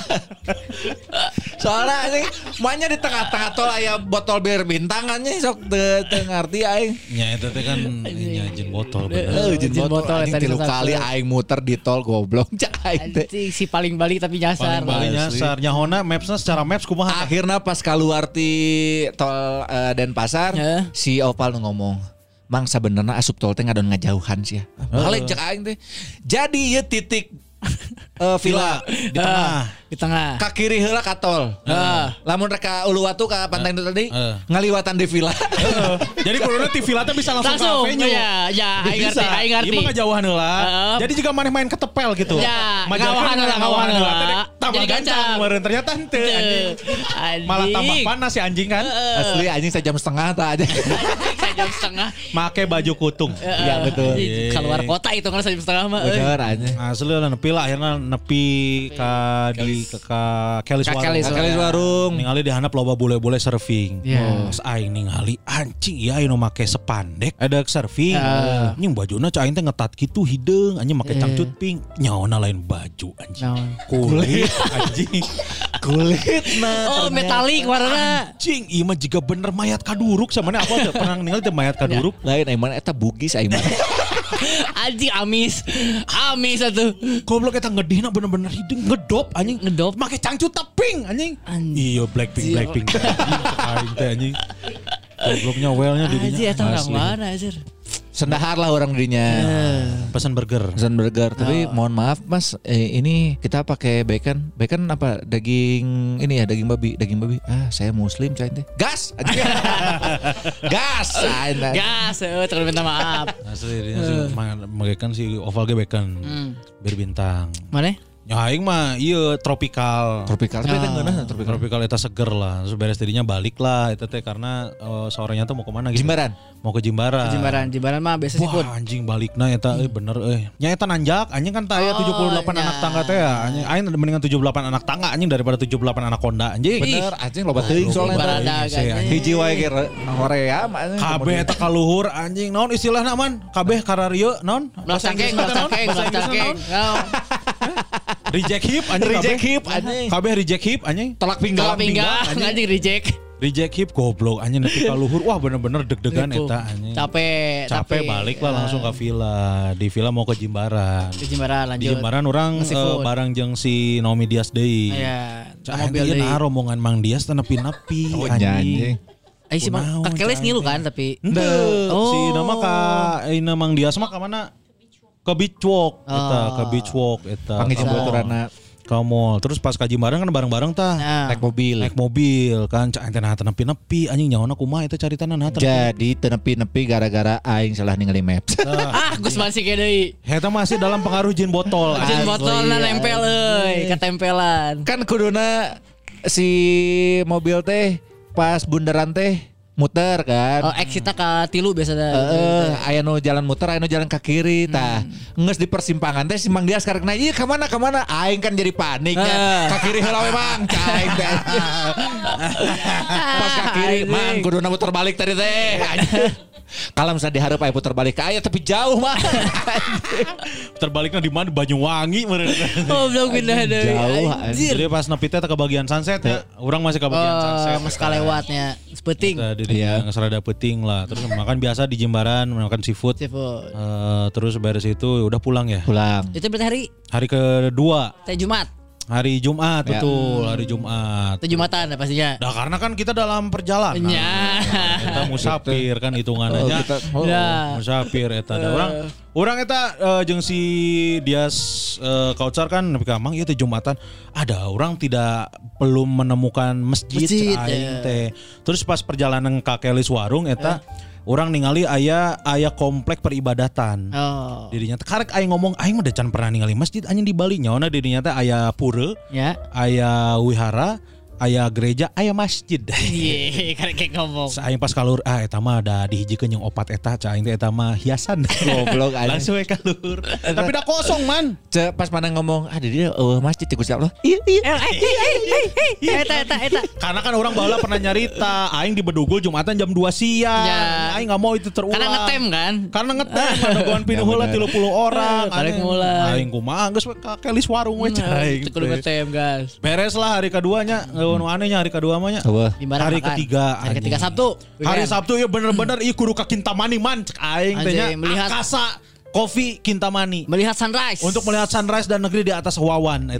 Soalnya anjing mahnya di tengah-tengah tol aya botol bir bintang anjing sok teu teu ngarti aing. Ya itu teh kan nya jin botol bener. Eh, jin Jin botol botol anjing tadi tilu sasapkeun. kali aing muter di tol goblok cak aing teh. Anjing si paling balik tapi nyasar. Paling Bali nyasar. Nyahona mapsnya secara maps kumaha? Akhirnya pas keluar di tol eh, Denpasar, Heeh. si Opal nu ngomong, "Mang sabenerna asup tol teh ngadon ngajauhan sih ya." Balik cek aing teh. Jadi ieu titik eh, villa Di tengah. Di tengah. ka kiri heula ka tol. Heeh. Lamun rek ka Uluwatu ka pantai itu tadi, Heeh. ngaliwatan di villa. Heeh. Jadi kuduna T V lah teh bisa langsung, Langsung. ke venue. Ya, ya, aing ngerti, aing ngerti. Ieu mah ngajauhan heula. Heeh. Jadi juga maneh main ketepel gitu. Ya, Majalkeun ngawahan heula, ngawahan heula. Tambah Jadi gancang gancang. meureun ternyata henteu anjing. Anjing. Malah tambah panas si anjing kan. Asli anjing sejam setengah tak aja. Saya jam setengah. Make baju kutung. Iya, betul. Anjing, keluar kota itu kan saya jam setengah mah. euy. Bener anjing. Asli lah nepi lah akhirnya nepi ka di ke ka Kelis Ka Warung. Kelis Ka Kelis Warung. Ningali di handap loba bule-bule surfing. Iya. Pas aing ningali anjing ieu anu make sepandek ada surfing. Ah. Anjing bajuna cai aing teh ngetat kitu hideung anjing make Iya. cangcut pink. Nyaona lain baju anjing. Naon? Kulit anjing. Kulit Oh, metalik warna. Anjing ieu mah jiga bener mayat kaduruk samana apa teu pernah ningali teh mayat kaduruk. Lain aing mana eta bugis aing mah. Anjing amis. Amis atuh. Goblok eta ngedihna bener-bener hideung ngedop anjing. Ngedop. Make cangcut teh pink anjing. Anjing. Iya Blackpink Blackpink. Anjing aing teh anjing. Gobloknya well-nya di Anjing dinya. eta orang Asli. mana anjir. Sendahar lah orang dirinya. Pesan burger. Pesan burger. Tapi mohon maaf Mas, eh, ini kita pakai bacon. Bacon apa? Daging ini ya, daging babi, daging babi. Ah, saya muslim coy teh. Gas. Anjing. Gas. Aina. Gas, eh, terus minta maaf. Asli dia sih magakan si oval ge bacon. Hmm. Bir bintang. Mana? Ya aing mah ieu tropikal. Tropikal tapi Ah. eta ngeunah tropikal. Tropikal eta seger lah. Terus beres tidinya balik lah eta teh karena uh, sorenya tuh mau kemana gitu. Jimbaran. Mau ke Jimbaran. Jimbaran, Jimbaran mah biasa sih pun. Wah anjing balikna eta euy bener euy. Nya eta nanjak anjing kan taya Oh, tujuh puluh delapan nya. anak tangga teh ya. Anjing aing mendingan tujuh puluh delapan anak tangga anjing daripada tujuh puluh delapan anak konda anjing. Bener anjing loba teuing soalnya. Baradag, Iya, anjing. hiji wae ge Korea mah. Kabeh eta kaluhur anjing naon istilahna man? Kabeh kararieu naon? Belas cangkeng, belas cangkeng, belas cangkeng. Reject hip anjing Reject kabeh. hip, anjing. Kabeh reject hip anjing. Tolak pinggang. Kalau pinggang anjing reject. Reject hip goblok anjing nepi ka luhur. Wah bener-bener deg-degan Gitu. eta anjing. Capek, Capek tapi, balik lah ya. langsung ke villa. Di villa mau ke Jimbaran. Di Jimbaran Di lanjut. Jimbaran orang Nge-seafood. eh, bareng jeung si Naomi Diaz deui. Iya, Cak mobil ieu deui. nah rombongan Mang Diaz teh nepi-nepi Oh, anjing. Eh si Mang Kunaon, Kakeles cai, ngilu teh. kan tapi Henteu. Oh. Si nama ka Aina Mang Diaz mah ka mana? Ke Beach Walk eta, Oh. ke Beach Walk eta. Panggil Ka mall. baturanna Ka mall. Terus pas ka Jimbaran kan bareng-bareng tah. Nah. naik mobil. Naik mobil kan cak ente nah teu nepi-nepi anjing nyaona kumaha eta caritana nah teu nepi. Jadi tenepi-nepi gara-gara aing salah ningali maps. Ah, Gus masih kayak deui. Eta masih dalam pengaruh jin botol. Jin anjing. botolna nempel euy, ketempelan. Kan kuduna si mobil teh pas bundaran teh muter kan. Oh, exitnya ke tilu biasa dah. Heeh, aya nu jalan muter, aya nu jalan ke kiri tah. Ngeus di persimpangan teh si Mang Dias karek na ieu ka mana ka mana? Aing kan jadi panik Ah. nya. Ka kiri heula we Mang, caing teh. Pas ka kiri, Mang kuduna muter balik tadi teh. Kalau misalnya diharap aya puter balik ke aya tapi jauh mah. Terbaliknya di mana? Di Banyuwangi meureun. Oh, belum pindah deui. Jauh, Anjir. Jadi pas nepi teh ke bagian sunset ya. Orang masih ke bagian sunset. Oh, mas kalewatnya. Sepeting. Kita di Iya. yang serada peting lah. Terus makan biasa di Jimbaran, makan seafood. Seafood. Eh, terus beres itu udah pulang ya. Pulang. Itu berarti hari Hari kedua, teh Jumat. hari Jumat Ya. betul, hari Jumat. Itu Jumatan ya pastinya. Nah karena kan kita dalam perjalanan. Ya. Kita musafir kan hitungannya. Oh, kita- oh. Ya. Musafir eta da orang orang eta eh, jeung si Dias eh, Kautsar kan nepi ka Mang ieu teh Jumatan ada orang tidak belum menemukan masjid, Masjid, aing ya. teh. Terus pas perjalanan ka Kelis Warung eta orang ningali aya aya komplek peribadatan. Oh. Dirinya teh karek aing ngomong aing mah decan pernah ningali masjid anjing di Bali nyaona dirinya teh aya pura, Ya. aya wihara, aya gereja, aya masjid. Iya, karek kayak ngomong. Aing pas kalur ah eta mah da dihijikeun jeung opat eta ca aing teh eta mah hiasan. Goblok aja. Langsung we kalur. Tapi da kosong man. Ce, pas mana ngomong ada dia eueuh masjid di Gusti Allah. Iya iya. Eh, eh, eh, eh, eh, eta eta eta. Karena kan orang baheula pernah nyarita aing di Bedugul Jumatan jam dua siang. Ya. Aing enggak mau itu terulang. Karena ngetem kan. Karena ngetem nungguan pinuh heula tilu puluh orang. Balik Anjing. mulai. Aing kumaha geus we ka Kelis Warung we ca aing. Itu kudu ngetem, guys. Beres lah hari keduanya, nu anehnya hari kedua mah nya. Eueuh. Di mana Hari makan? ketiga, Hari ketiga anjing. Sabtu. Hari Weekend. Sabtu ya bener-bener ieu kudu ka Kintamani man cek aing teh nya. Anjing, melihat- Akasa Coffee Kintamani. Melihat sunrise. Untuk melihat sunrise dan negeri di atas wawan eta.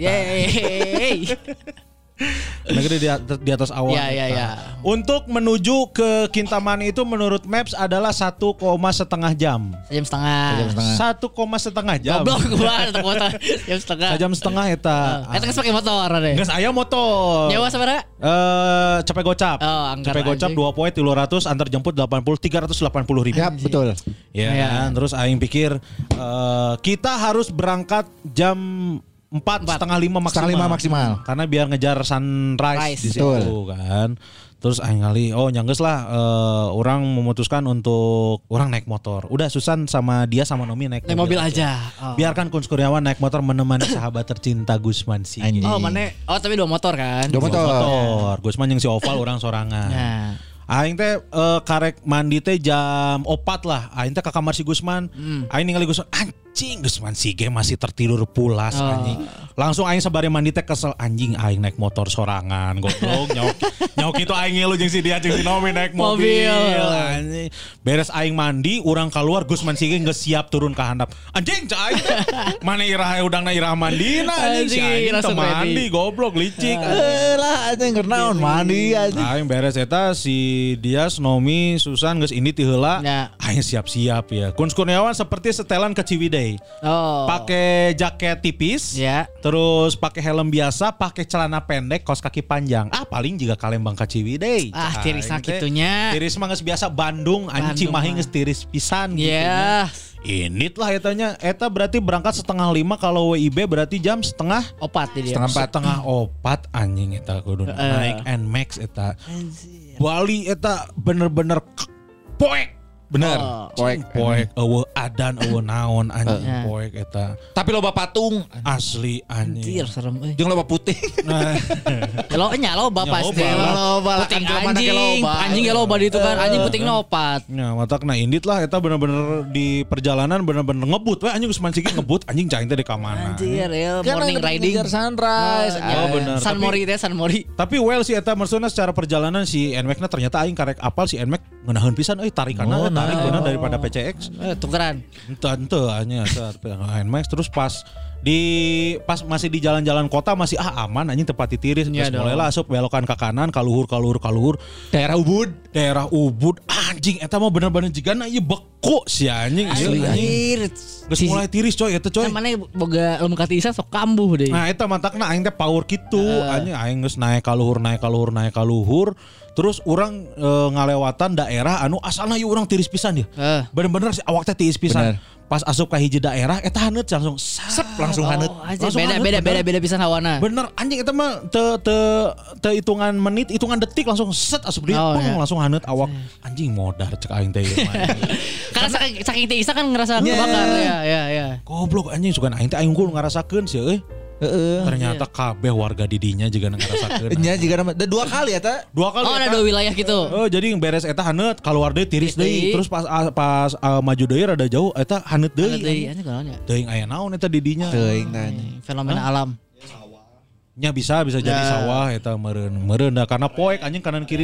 Yeay. Negeri di, at- di atas awan. Ya, ya, eta. ya. Untuk menuju ke Kintamani itu menurut Maps adalah satu koma setengah jam. Jam setengah. Jam setengah. Satu koma setengah jam. Goblok gua ada kota jam setengah. Jam setengah eta. Eta geus pakai motor deh. Geus aya motor. Nyawa sabaraha? Eh, cepet gocap. Oh, anggar Cepet gocap anjing. dua poin tilu ratus antar jemput delapan puluh tiga ratus delapan puluh ribu. Ya betul. Ya, Ya. kan? Terus aing pikir eh, kita harus berangkat jam empat setengah lima maksimal. Setengah lima maksimal. Karena biar ngejar sunrise Rise. di situ Betul. kan. Terus aing kali, oh nyangges lah, eh, orang memutuskan untuk orang naik motor. Udah Susan sama dia sama Nomi naik, Naik mobil aja. Oh. Biarkan Kun Kurniawan naik motor menemani sahabat tercinta Gusman sih. Anjing. Oh, mana? Oh, tapi dua motor kan? Dua motor. Motor. Gusman yang si Oval orang sorangan. Nah. Aing teh eh, karek mandi teh jam opat lah. Aing teh ke kamar si Gusman. Aing ningali Gusman anjing Gusman si ge masih tertidur pulas Oh. anjing. Langsung aing sabari mandi teh kesel anjing aing naik motor sorangan goblok nyauk nyauk itu aing ngilu jeung si dia jeung si Nomi naik mobil. Mobil. Anjing. Beres aing mandi urang keluar Gusman si ge geus siap turun ka handap. Anjing cak aing teh. Mana irah udangna irah mandina anjing si Anjing, aing teh langsung mandi ready. goblok licik. Eh lah anjing keur naon mandi anjing. Aing beres eta si Dias, Nomi, Susan geus ini ti heula. Ya. Aing siap-siap ya. Kun Kurniawan seperti setelan ke Ciwidey. deui. Oh. Pakai jaket tipis, Ya. terus pakai helm biasa, pakai celana pendek, kaos kaki panjang. Ah paling juga Kalembang ka Ciwidey. Ah, Cai, tiris teh. kitunya. Tiris mah geus biasa Bandung, anjing Bandung Cimahi mah. geus tiris pisan gitu Ya. Init lah etanya. Eta berarti berangkat setengah lima, kalau W I B berarti jam setengah Opat di dia. Setengah empat. setengah opat anjing eta kudu Eh. naik Nmax eta. Bali eta bener-bener k- poek. Bener. Oh. Poek. Poek eueuh adan eueuh naon anjing Eh. poek eta. Tapi loba patung. Asli Anjir anjing. serem euy. Jeung loba putih. Nah, Lo nya loba Ya, pasti. loba lah. Loba lah. Puting Kan jelema na ke anjing. loba. Anjing ge loba di itu kan. Anjing putingna opat. ya matak na indit lah eta bener-bener di perjalanan bener-bener ngebut we anjing geus mancing ngebut anjing cai teh di ka mana. Anjir ya Kan morning ada riding. ngejar sunrise. Ah, Oh, bener. San Tapi- Mori teh San Mori. Tapi well si eta maksudnya secara perjalanan si Nmax-na ternyata aing karek apal si Nmax ngeunaheun pisan euy tarikanna Oh, tarik nah. bener daripada P C X. Eh, tukeran. Entah entah hanya Nmax terus pas di pas masih di jalan-jalan kota masih ah aman anjing tepat tiris Iya terus dong. mulailah asup belokan ke kanan kaluhur kaluhur kaluhur Daerah Ubud. daerah Ubud anjing eta mah bener-bener jigana ieu beku si anjing ieu anjing Anjir. geus mulai tiris coy eta coy. Mana boga lem katisa sok kambuh deh. Nah eta matakna aing teh power kitu anjing aing geus naik kaluhur naik kaluhur naik kaluhur terus orang e, ngalewatan daerah anu asalna ieu urang tiris pisan ya. Eh. Bener-bener si awak teh tiris pisan. Bener. Pas asup ka hiji daerah eta haneut langsung sep Langsung haneut. Oh, anjir, Langsung beda haneut, beda bener. beda beda pisan hawana. Bener anjing itu mah te te te hitungan menit, hitungan detik langsung set asup dia Oh, pung, ya. langsung haneut awak anjing modar cek aing teh. ieu mah. Karena saking saking tiisa kan ngerasa Yeah. kebakar ya ya ya. Goblok anjing sugan aing teh aing unggul ngarasakeun sih euy. Heeh. Ternyata kabeh warga di dinya juga ngarasakeun. Nya juga nama da dua kali eta. Dua kali Oh ada eta. dua wilayah gitu. Oh jadi yang beres eta haneut keluar deui tiris Tiris deui deui. terus pas ah, pas ah, maju deui rada jauh eta haneut Ada deui. deui anjing kunaon ya? Teuing aya naon eta di dinya. Teuing tanya. Fenomena alam. Nya bisa bisa jadi Ya. sawah eta meureun. Meureun da karena poek anjing kanan kiri.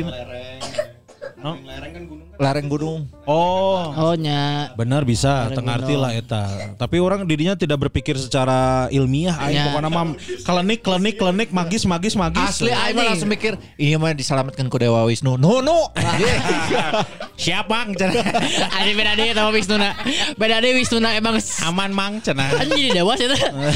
Lereng gunung. Oh. Oh nya. Benar bisa, Lereng tengarti gunung. lah eta. Tapi orang didinya tidak berpikir secara ilmiah. Aing Ya. pokoknya mah klinik, klinik, klinik, magis, magis, magis. Asli aing mah Anjing. langsung mikir, iya mah diselamatkan ku Dewa Wisnu. No no. Siap bang, cenah. Ada beda deh sama Wisnuna. Beda deh Wisnuna emang Aman mang cenah. anjing jadi dewas eta.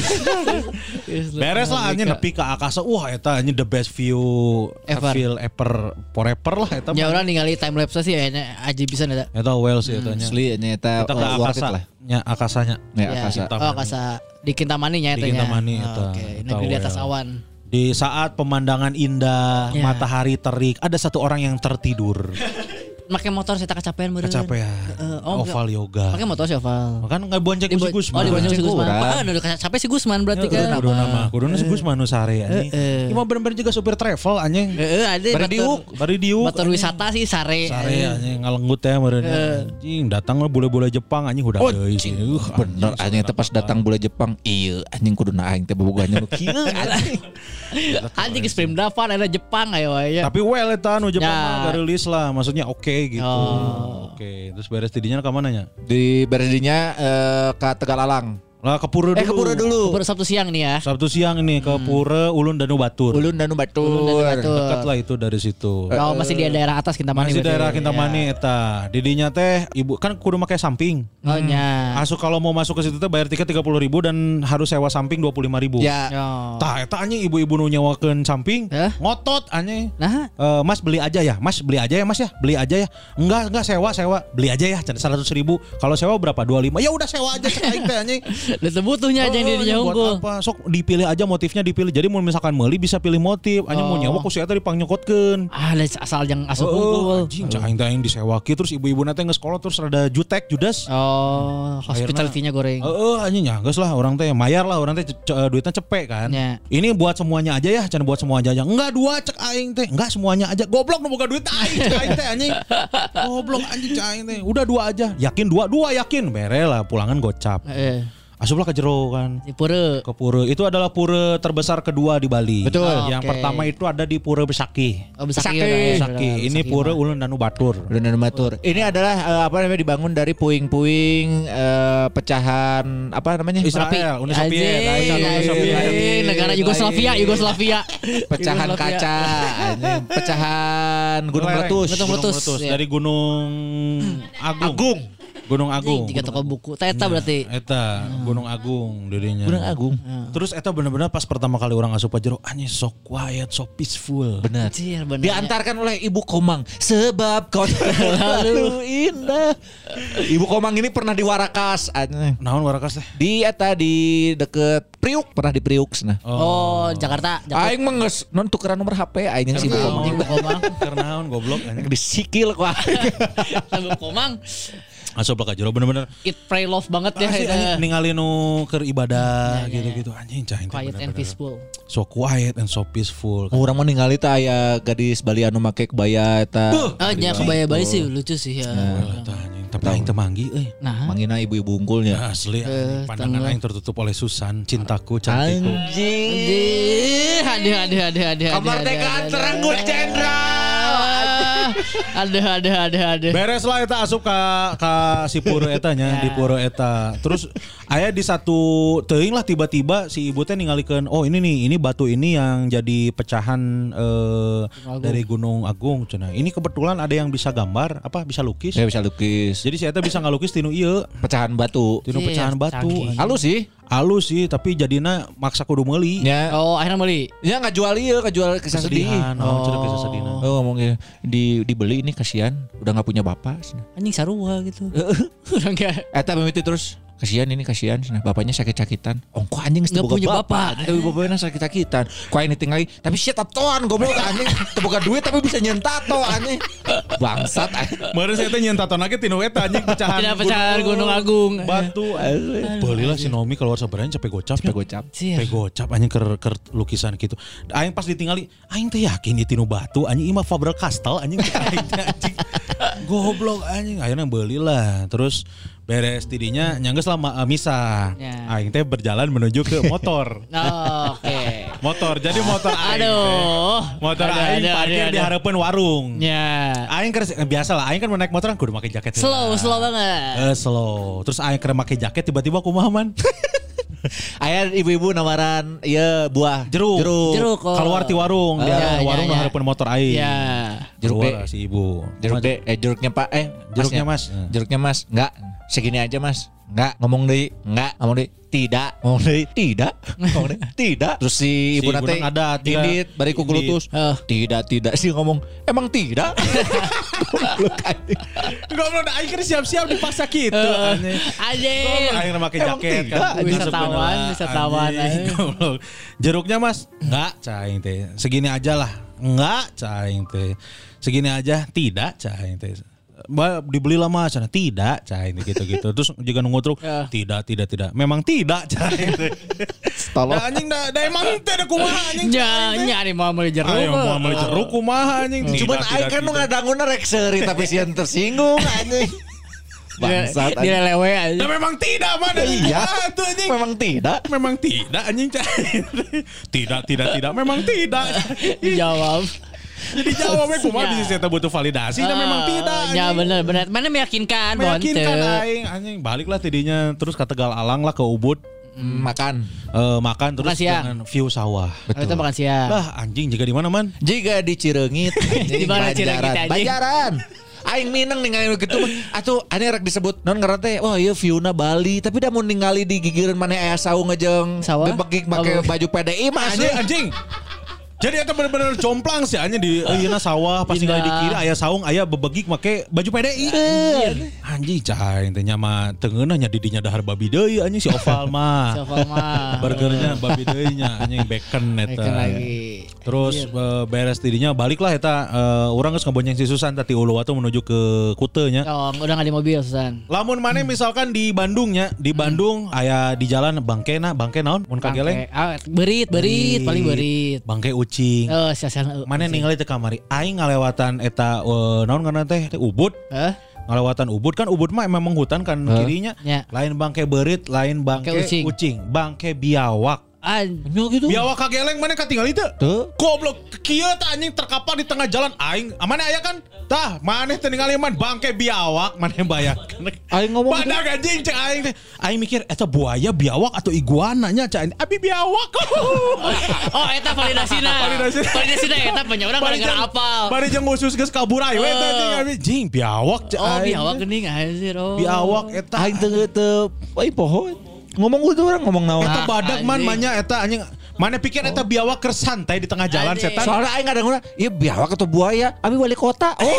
Beres lah anjing nepi ka akasa. Wah eta anjing the best view Ever. feel ever forever lah eta. Ya mah. orang ningali time lapse sih kayaknya aji bisa ada. Eta well sih eta nya. Asli nya eta Kita ke uh, worth it akasa lah. nya akasanya. Ya akasa. Kintamani. Oh akasa di Kintamani nya Di eta nya. Kintamani Oh, eta. Oke, Eta negeri di atas well. awan. Di saat pemandangan indah, Ya. matahari terik, ada satu orang yang tertidur. Make motor saya tak kecapean meureun. Kecapean. Eh, oh, Oval yoga. Make motor si Oval. Kan nggak bonceng ku si Gusman. Oh di bonceng si Bonceng Gusman. kurang. Pak udah capek si Gusman berarti kan. Kudu nama, kudu si Gusman nu sare anjing. Heeh. Ieu mah bener-bener juga supir travel anjing. Heeh ada Bari batur- diuk. Bari diuk. Batur anjing. wisata sih sare. Sare anjing ngalenggut teh meureun. Anjing datang mah bule-bule Jepang anjing udah deui sih. Uh, Bener anjing teh pas datang bule Jepang, iya anjing kuduna aing teh bobogohnya nu kieu anjing. Anjing geus film Davan ada Jepang ayo aya. Tapi well eta nu Jepang Ya. mah garilis lah, maksudnya oke gitu. Oh. Oke, terus beres tidinya ka mana nya? Di beredinya eh, ke Tegalalang. Lah ke Pura dulu. Eh ke Pura dulu. Baru Sabtu siang nih ya. Sabtu siang ini ke Pura Ulun Danu Batur. Ulun Danu Batur. Ulun Danu Batur. Dekat lah itu dari situ. Oh masih di daerah atas Kintamani. Masih berarti. daerah Ya. Kintamani eta. Didinya teh ibu kan kudu make samping. Oh nya. Asuh kalau mau masuk ke situ teh bayar tiket tiga puluh ribu dan harus sewa samping dua puluh lima ribu. Ya. Oh. Tah eta anjing ibu-ibu nu nyewakeun samping Hah? ngotot anjing. Nah, Eh, mas beli aja ya, mas beli aja ya mas ya, beli aja ya. Enggak enggak sewa sewa, beli aja ya, seratus ribu. Kalau sewa berapa? Dua puluh lima. Ya udah sewa aja cek aing teh anjing. udah butuhnya aja yang Oh, dirinya buat unggul. apa? Sok dipilih aja motifnya dipilih. Jadi mau misalkan meuli bisa pilih motif. Anjing mau Oh. nyewa ku si eta dipangnyokotkeun. Ah, ada asal yang asup Oh, unggul. anjing cah aing teh aing disewaki terus ibu-ibu nanti nge sekolah terus rada jutek judes. Oh, hospitality-nya goreng. Heeh, anjing nyanggeus lah orang teh mayar lah orang teh ce- ce- duitnya cepet kan. Ya. Ini buat semuanya aja ya, can buat semuanya aja. Enggak dua cek aing teh. Enggak semuanya aja. Goblok nu boga duit aing cek aing teh anjing. Goblok anjing cek aing teh. Udah dua aja. Yakin dua, dua yakin. Bere lah pulangan gocap. Eh, Asuplah ke jero kan. di Pura. Ke pura. Itu adalah pura terbesar kedua di Bali. Betul. Yang Oke. pertama itu ada di Pura Besaki. Oh, Besaki. Besaki. udah ya, Besaki. udah, Ini Besaki pura mah. Ulun Danu Batur. Ulun Danu Batur. Ini adalah eh, apa namanya dibangun dari puing-puing eh, pecahan apa namanya? Israel, Uni Soviet. Anjing, Uni anjing, Soviet. negara Yugoslavia, Yugoslavia. Pecahan Yugoslavia. kaca, anjing. Pecahan gunung Lereng. meletus. Gunung meletus. Meletus. Ya. Dari Gunung Agung. Agung. Gunung Agung. Jika toko buku. Tah eta berarti. Eta Gunung Agung dirinya. Gunung Agung. Terus eta bener-bener pas pertama kali orang asup ka jero anjing so quiet, so peaceful. Benar. Anjir, bener. Diantarkan oleh Ibu Komang sebab kau terlalu indah. Ibu Komang ini pernah di Warakas anjing. Naon Warakas teh? Di eta di deket Priuk, pernah di Priuk sana. Oh, Jakarta. Jakarta. Aing mah geus non tukeran nomor H P aing si Ibu Komang. Anjing Bu Komang. Karena naon goblok anjing. Disikil ku aing. Bu Komang. Asup ka jero bener-bener Eat pray love banget ya. Asli, eta. anjing, ningali nu keur ibadah Ya, ya, gitu-gitu anjing cah itu Quiet and bener-bener. peaceful. So quiet and so peaceful. Urang mah ningali teh aya gadis Bali anu make kebaya eta. Oh, nya kebaya Bali sih lucu sih ya. Wah, tah, anjing. Tapi aing teu manggi euy. Nah, Mangina ibu-ibu unggulnya. Asli Eh, anjing. Pandangan tanggal. aing tertutup oleh Susan, cintaku, cantikku. Anjing. Aduh, aduh, aduh, aduh. Kemerdekaan terenggut jenderal. Aduh, aduh, aduh, aduh. Beres lah eta asup ka ka si pura eta nya di pura eta. Terus aya di satu teuing lah tiba-tiba si ibu teh ningalikeun oh ini nih ini batu ini yang jadi pecahan eh, dari Gunung Agung cenah. Ini kebetulan ada yang bisa gambar apa bisa lukis. Saya bisa lukis. Jadi si eta bisa ngalukis tinu ieu Pecahan batu. tinu Iya, pecahan batu. canggih. Halus sih. Halus sih tapi jadina maksa kudu meuli. Ya. Oh, akhirnya beli. Ya nggak jual ieu, nggak jual kisah sedih. Kesedihan, oh, cenah kisah sedih. Oh ngomongnya di dibeli ini kasihan udah nggak punya bapak. Anjing sarua gitu. Udah enggak. Eta mimiti terus kasihan ini kasihan nah, bapaknya sakit-sakitan. Oh kok anjing Nggak punya bapak. Tapi bapaknya sakit-sakitan. Kok ini tinggal tapi shit tatoan goblok anjing. Terbuka duit tapi bisa nyentato anjing. Bangsat anjing. Meureun saya teh nyen tato nage tinu eta anjing pecahan. Tidak pecahan Gunung Agung. Batu. Beulilah si Nomi keluar sabaranya capek gocap. Sampai gocap. Capek gocap anjing keur keur lukisan gitu. Aing pas ditinggali, aing teh yakin ieu tinu batu anjing ieu mah Faber Castell anjing aing teh anjing. Goblok anjing ayeuna beulillah. Terus beres tidinya nyanggeus lama uh, misa. Ya. Aing teh berjalan menuju ke motor. Oh, oke. Motor. Jadi motor aing. Aduh. teh. Motor Aduh, aing aduh, parkir aduh, di aduh. hareupeun warung. Ya. Aing keur eh, biasa lah aing kan naik motor kan kudu make jaket. Slow, heula. slow banget. Eh, slow. Terus aing keur make jaket tiba-tiba kumaha man? Aya ibu-ibu nawaran ieu buah Jeruk. Jeruk. Jeruk, oh. Keluar ti warung, Oh, di ya, warung ya, nu ya. hareupeun motor aing. Ya. Jeruk Keluar deh. si ibu. Jeruk deh, eh jeruknya Pak, eh Jeruknya, masnya. Mas. Jeruknya Mas, enggak segini aja Mas, enggak ngomong deh, enggak ngomong deh, tidak ngomong deh, tidak ngomong deh, tidak. Terus si ibu Si ibu nate nang adat, ya. dindit, bari ku Dindit. gulutus, Eh. tidak tidak sih ngomong, emang tidak. Goblok anjing. Goblok aing keur siap-siap dipaksa kitu anjing. Anjing. Aing make Emang jaket tidak, kan. anjing. Masuk Wisatawan, beneran, wisatawan, anjing. anjing. Goblok. Jeruknya Mas? Enggak, caing teh. Segini aja lah. Enggak, caing teh. Segini aja tidak, caing teh. Ba, dibeli lama sana tidak caing teh gitu-gitu. Terus juga nunggu truk Ya. tidak tidak tidak. Memang tidak caing teh. Tolong. Da anjing da, da emang teh da kumaha anjing. Ya, nyari mau beli jeruk. Ayo mau beli jeruk kumaha anjing. Cuman Tidak, aing tidak, kan nu tidak. ngadanguna rek seuri tapi sieun tersinggung anjing. Bangsat anjing. Dilelewe aja. Da memang tidak mana. Iya. Tuh anjing. Memang tidak. Memang tidak anjing caing. Tidak tidak tidak memang tidak. Dijawab. Jadi jawabnya kumaha di saya butuh validasi dan memang tidak. Ya anjing. benar benar. Mana meyakinkan Meyakinkan Bonte. aing anjing baliklah tidinya terus ke Tegal Alang lah ke Ubud Hmm, makan. eh, makan terus Makan siang. dengan view sawah. Oh, itu makan siang. Lah anjing jika di mana man? Jika di Cireungit, Di mana Cireungit, anjing? Bajaran. Aing mineng ningali gitu mah. Atuh aneh rek disebut non ngaran teh. Wah, ieu view-na Bali, tapi da mun ningali di gigireun maneh aya saung ngejeng Sawah? bebegik make Oh, baju P D I mah Asli anjing. anjing. Jadi itu bener-bener jomplang sih anjing di ayeuna sawah pas tinggal di kiri aya saung aya bebegik make baju P D I. Anjing cai teh nya mah teu ngeunah nya di dinya dahar babi deui anjing si Oval mah. Sofa mah. Burgernya babi deui nya anjing bacon eta. Bacon lagi. Terus eh, beres tidinya baliklah eta eh, urang geus ngabonceng si Susan tadi Uluwatu menuju ke Kute nya. Oh, udah nggak di mobil Susan. Lamun maneh misalkan di Bandungnya, di Bandung aya di jalan Bangkena, bangke naon mun kageleng? Bangke. Ah, berit, berit, paling berit. Bangke ucing. Oh, siasan. Maneh ningali teh kamari aing ngalewatan eta uh, naon ngaranna teh teh Ubud. Eh? Ngalewatan Ubud kan Ubud mah memang hutan kan kirinya. Ya. Lain bangke berit, lain bangke Bangke ucing. ucing, bangke biawak. Anjing gitu. Biawak kageleng mana katinggal itu? Tuh. Goblok kieu teh anjing terkapar di tengah jalan aing. Amane aya kan? Tah, maneh teh ningali man bangke biawak maneh bayangkeun. Aing ngomong gitu. Badag anjing cek aing teh. Aing mikir eta buaya biawak atau iguana nya cek aing. Abi biawak. Oh eta validasina. Validasina. Validasina eta banyak orang gara-gara apal. Bari jeung khusus geus kaburai we teh anjing abi jing biawak cek Oh aing. biawak geuning anjir oh. Biawak eta Aing teu teu ai pohon. Ngomong gitu orang ngomong naon. eta Ah, badag man anjing. manya eta anjing. Mana pikir eta biawak keur santai di tengah jalan Anjing. setan. Soalnya aing kadang-kadang iya biawak atau buaya, abi wali kota. Oh.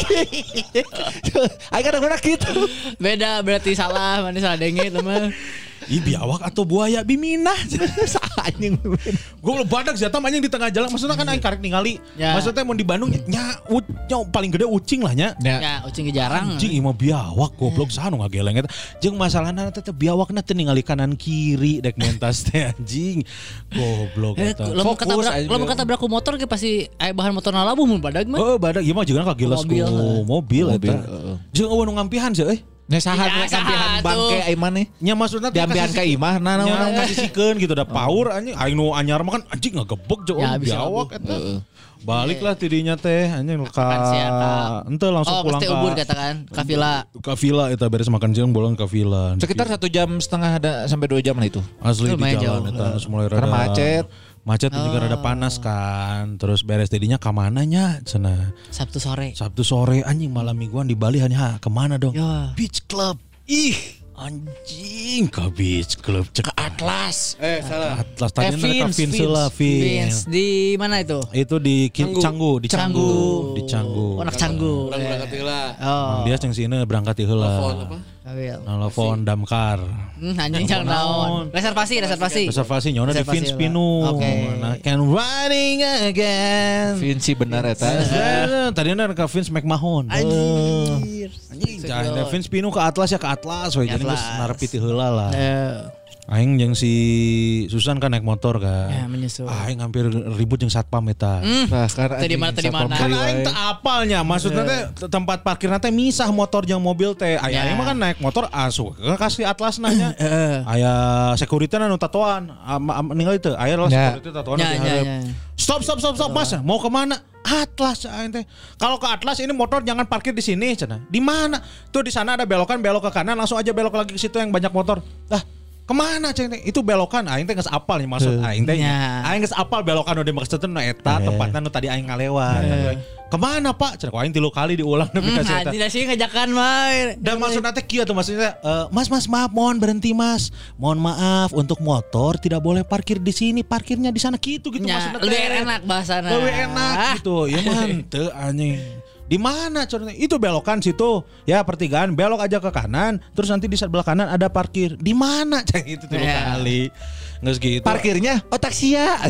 Aing kadang-kadang gitu. Beda berarti salah, mana salah denge teman. Ih biawak atau buaya biminah. Anjing. Gue belum badak jatah anjing di tengah jalan. Maksudnya kan aing karek ningali. Ya. Maksudnya mau di Bandung nya, u, nya paling gede ucing lah nya. Ya, ucing ge jarang. Anjing imah biawak goblok sanu ngageleng eta. Jeung masalahna teh biawakna teh ningali kanan kiri dek mentas teh anjing. Goblok Eh, eta. Lamun Fokus ketabrak, aja. lamun ketabrak ku motor ge pasti aya bahan motor nalabuh mun badag mah. Oh badak ieu mah jeung kagilas ku Mobil, eh. mobil Mobil, eta. heeh. Jeung eueuh nu ngampihan sih euy. Nya saha Ya, rek kampihan saha bangke tuh. ai maneh. Nya maksudna teh Diambihan ka imah nah Nya naon. ngasisikeun gitu da power anjing aing nu anyar mah kan anjing ngagebeg jeung Ya, bisa biawak labuh. eta. Baliklah tidinya teh anjing ka Makan siang, Kak. henteu langsung Oh, pulang pasti ka ubur katakan ka villa. ka villa eta beres makan siang bolang ka villa. Sekitar satu jam setengah ada sampai dua jam lah itu. asli di lumayan jalan jauh. eta geus mulai Karena rada macet. Macet juga rada panas kan. Terus beres tidinya ka mana nya cenah. Sabtu sore. Sabtu sore anjing malam mingguan di Bali hanya kemana dong? Ya. Beach Club. Ih, anjing ke Beach Club cek Atlas. Eh salah. Atlas tadi Eh, ada Vince, Vince Vince. lah Vince Vince. di mana itu? Itu di Ki- Canggu. Canggu, di Canggu, Canggu. di Canggu. Oh, anak Canggu. Orang berangkat heula. Oh. Mang dia ceng sini berangkat di heula. Telepon apa? Kawil. Nelfon damkar. Hmm, anjing jangan naon. Reservasi, reservasi. Reservasi nyawana di Reservasi Vince lah. Pinu. Oke. Nah, can running again. Vinci benar eta. Tadi ada ke Vince McMahon. Anjir. Anjing, jangan Vince Pinu ke Atlas ya ke Atlas, we. Jadi Atlas. geus narepi ti heula lah. Eh, Aing jeung si Susan kan naik motor kan. ya menyusul. Aing hampir ribut jeung satpam eta. Nah, karena Tadi mana, tadi mana? Kan aing teu apalnya, maksudnya teh tempat parkirna teh misah motor jeung mobil teh. Aya Ya. aing mah kan naik motor asup kasih Atlas nanya. Heeh. Aya security nu tatoan, am- am- ningali teu. Aya lah Ya. security tatoan Ya, di ya, hareup. ya. Stop stop stop stop Mas, mau kemana? Atlas aing teh. Kalau ke Atlas ini motor jangan parkir di sini cenah. Di mana? Tuh di sana ada belokan, belok ke kanan langsung aja belok lagi ke situ yang banyak motor. Lah, kemana ceng teh? Itu belokan aing teh geus apal nih maksud aing teh. Ya. Aing geus apal belokan udah maksud teh nu eta tempatna nu tadi aing ngalewat. Tapi aing, kemana Pak? Cenah ku aing tilu kali diulang nepi ka Hmm, eta. anjing sih ngajakan mah. Dan maksudnya teh kieu tuh maksudnya eh, Mas Mas maaf mohon berhenti Mas. Mohon maaf untuk motor tidak boleh parkir di sini, parkirnya di sana gitu gitu Ya, maksudnya. lebih teh. enak bahasana. Lebih enak gitu. Ya mah henteu anjing. Di mana contohnya? Itu belokan situ. Ya pertigaan belok aja ke kanan, terus nanti di sebelah kanan ada parkir. Di mana? Cang itu tilu Ya. kali. Nges gitu. parkirnya oh taksia.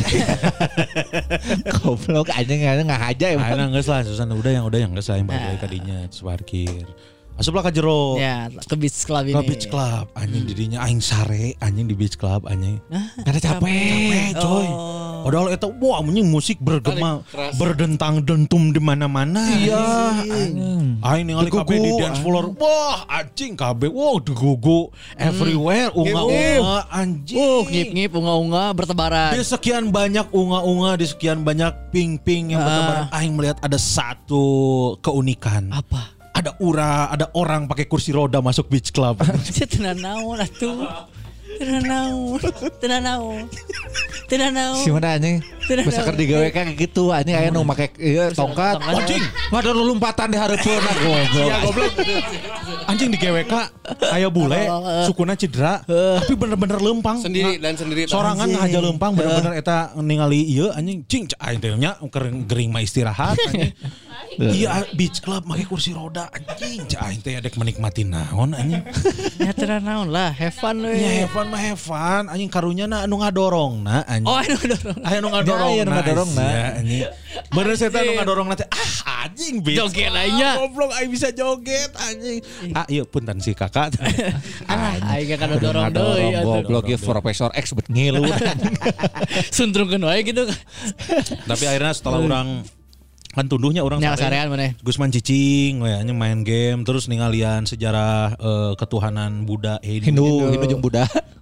Goblok anjing enggak aja emang. Akhirnya nges lah, Susan udah yang udah yang nges lah yang balik lagi kadinya terus parkir. Asuplah ke jero. Ya, ke beach club ini. Ke beach club anjing didinya aing sare anjing di beach club anjing. Karena capek. Capek coy. Padahal eta wah anjing musik bergema Keras. berdentang dentum di mana-mana. Iya. Aing ningali kabeh di dance floor. Wah, anjing kabeh. Wow, degugu everywhere. Unga-unga anjing. Uh, ngip-ngip unga-unga bertebaran. Di sekian banyak unga-unga, di sekian banyak ping-ping yang bertebaran, aing melihat ada satu keunikan. Apa? Ada ura, ada orang pakai kursi roda masuk beach club. Dia tenan naon atuh. Tenan naon. Tenan naon. Tenan naon. Si mana anjing? Tidak Bisa ada. ker digawe kayak gitu anjing aya nu make ieu tongkat. Tongkat. Anjing, ada lompatan di hareupeun goblok. Ya goblok. Anjing di G W K aya bule, sukuna cedera, tapi bener-bener lempang. Sendiri dan sendiri. Sorangan ngahaja lempang bener-bener eta ningali ieu anjing cing aing teh nya keur gering mah istirahat anjing. Iya beach club make kursi roda anjing cing aing teh dek menikmati naon anjing. Ya tenan naon lah, have fun we. Ya have fun mah have fun anjing karunya na anu ngadorongna anjing. Oh, anu dorong. Aya nu ngadorongna. Ya, aya nu ngadorongna. Sia, anjing. Bener saya nu ngadorongna teh ah anjing beach. Joget aing nya. Goblok aing bisa joget anjing. Ah ieu punten si kakak. Ah, aing kan dorong deui atuh. Goblok ieu Profesor X bet ngilu. Suntrungkeun wae gitu. Tapi akhirnya setelah orang kan tunduhnya orang Nya sare, sarean maneh. Gusman cicing we nya main game terus ningalian sejarah eh, ketuhanan Buddha eh, Hindu, Hindu jeung Buddha.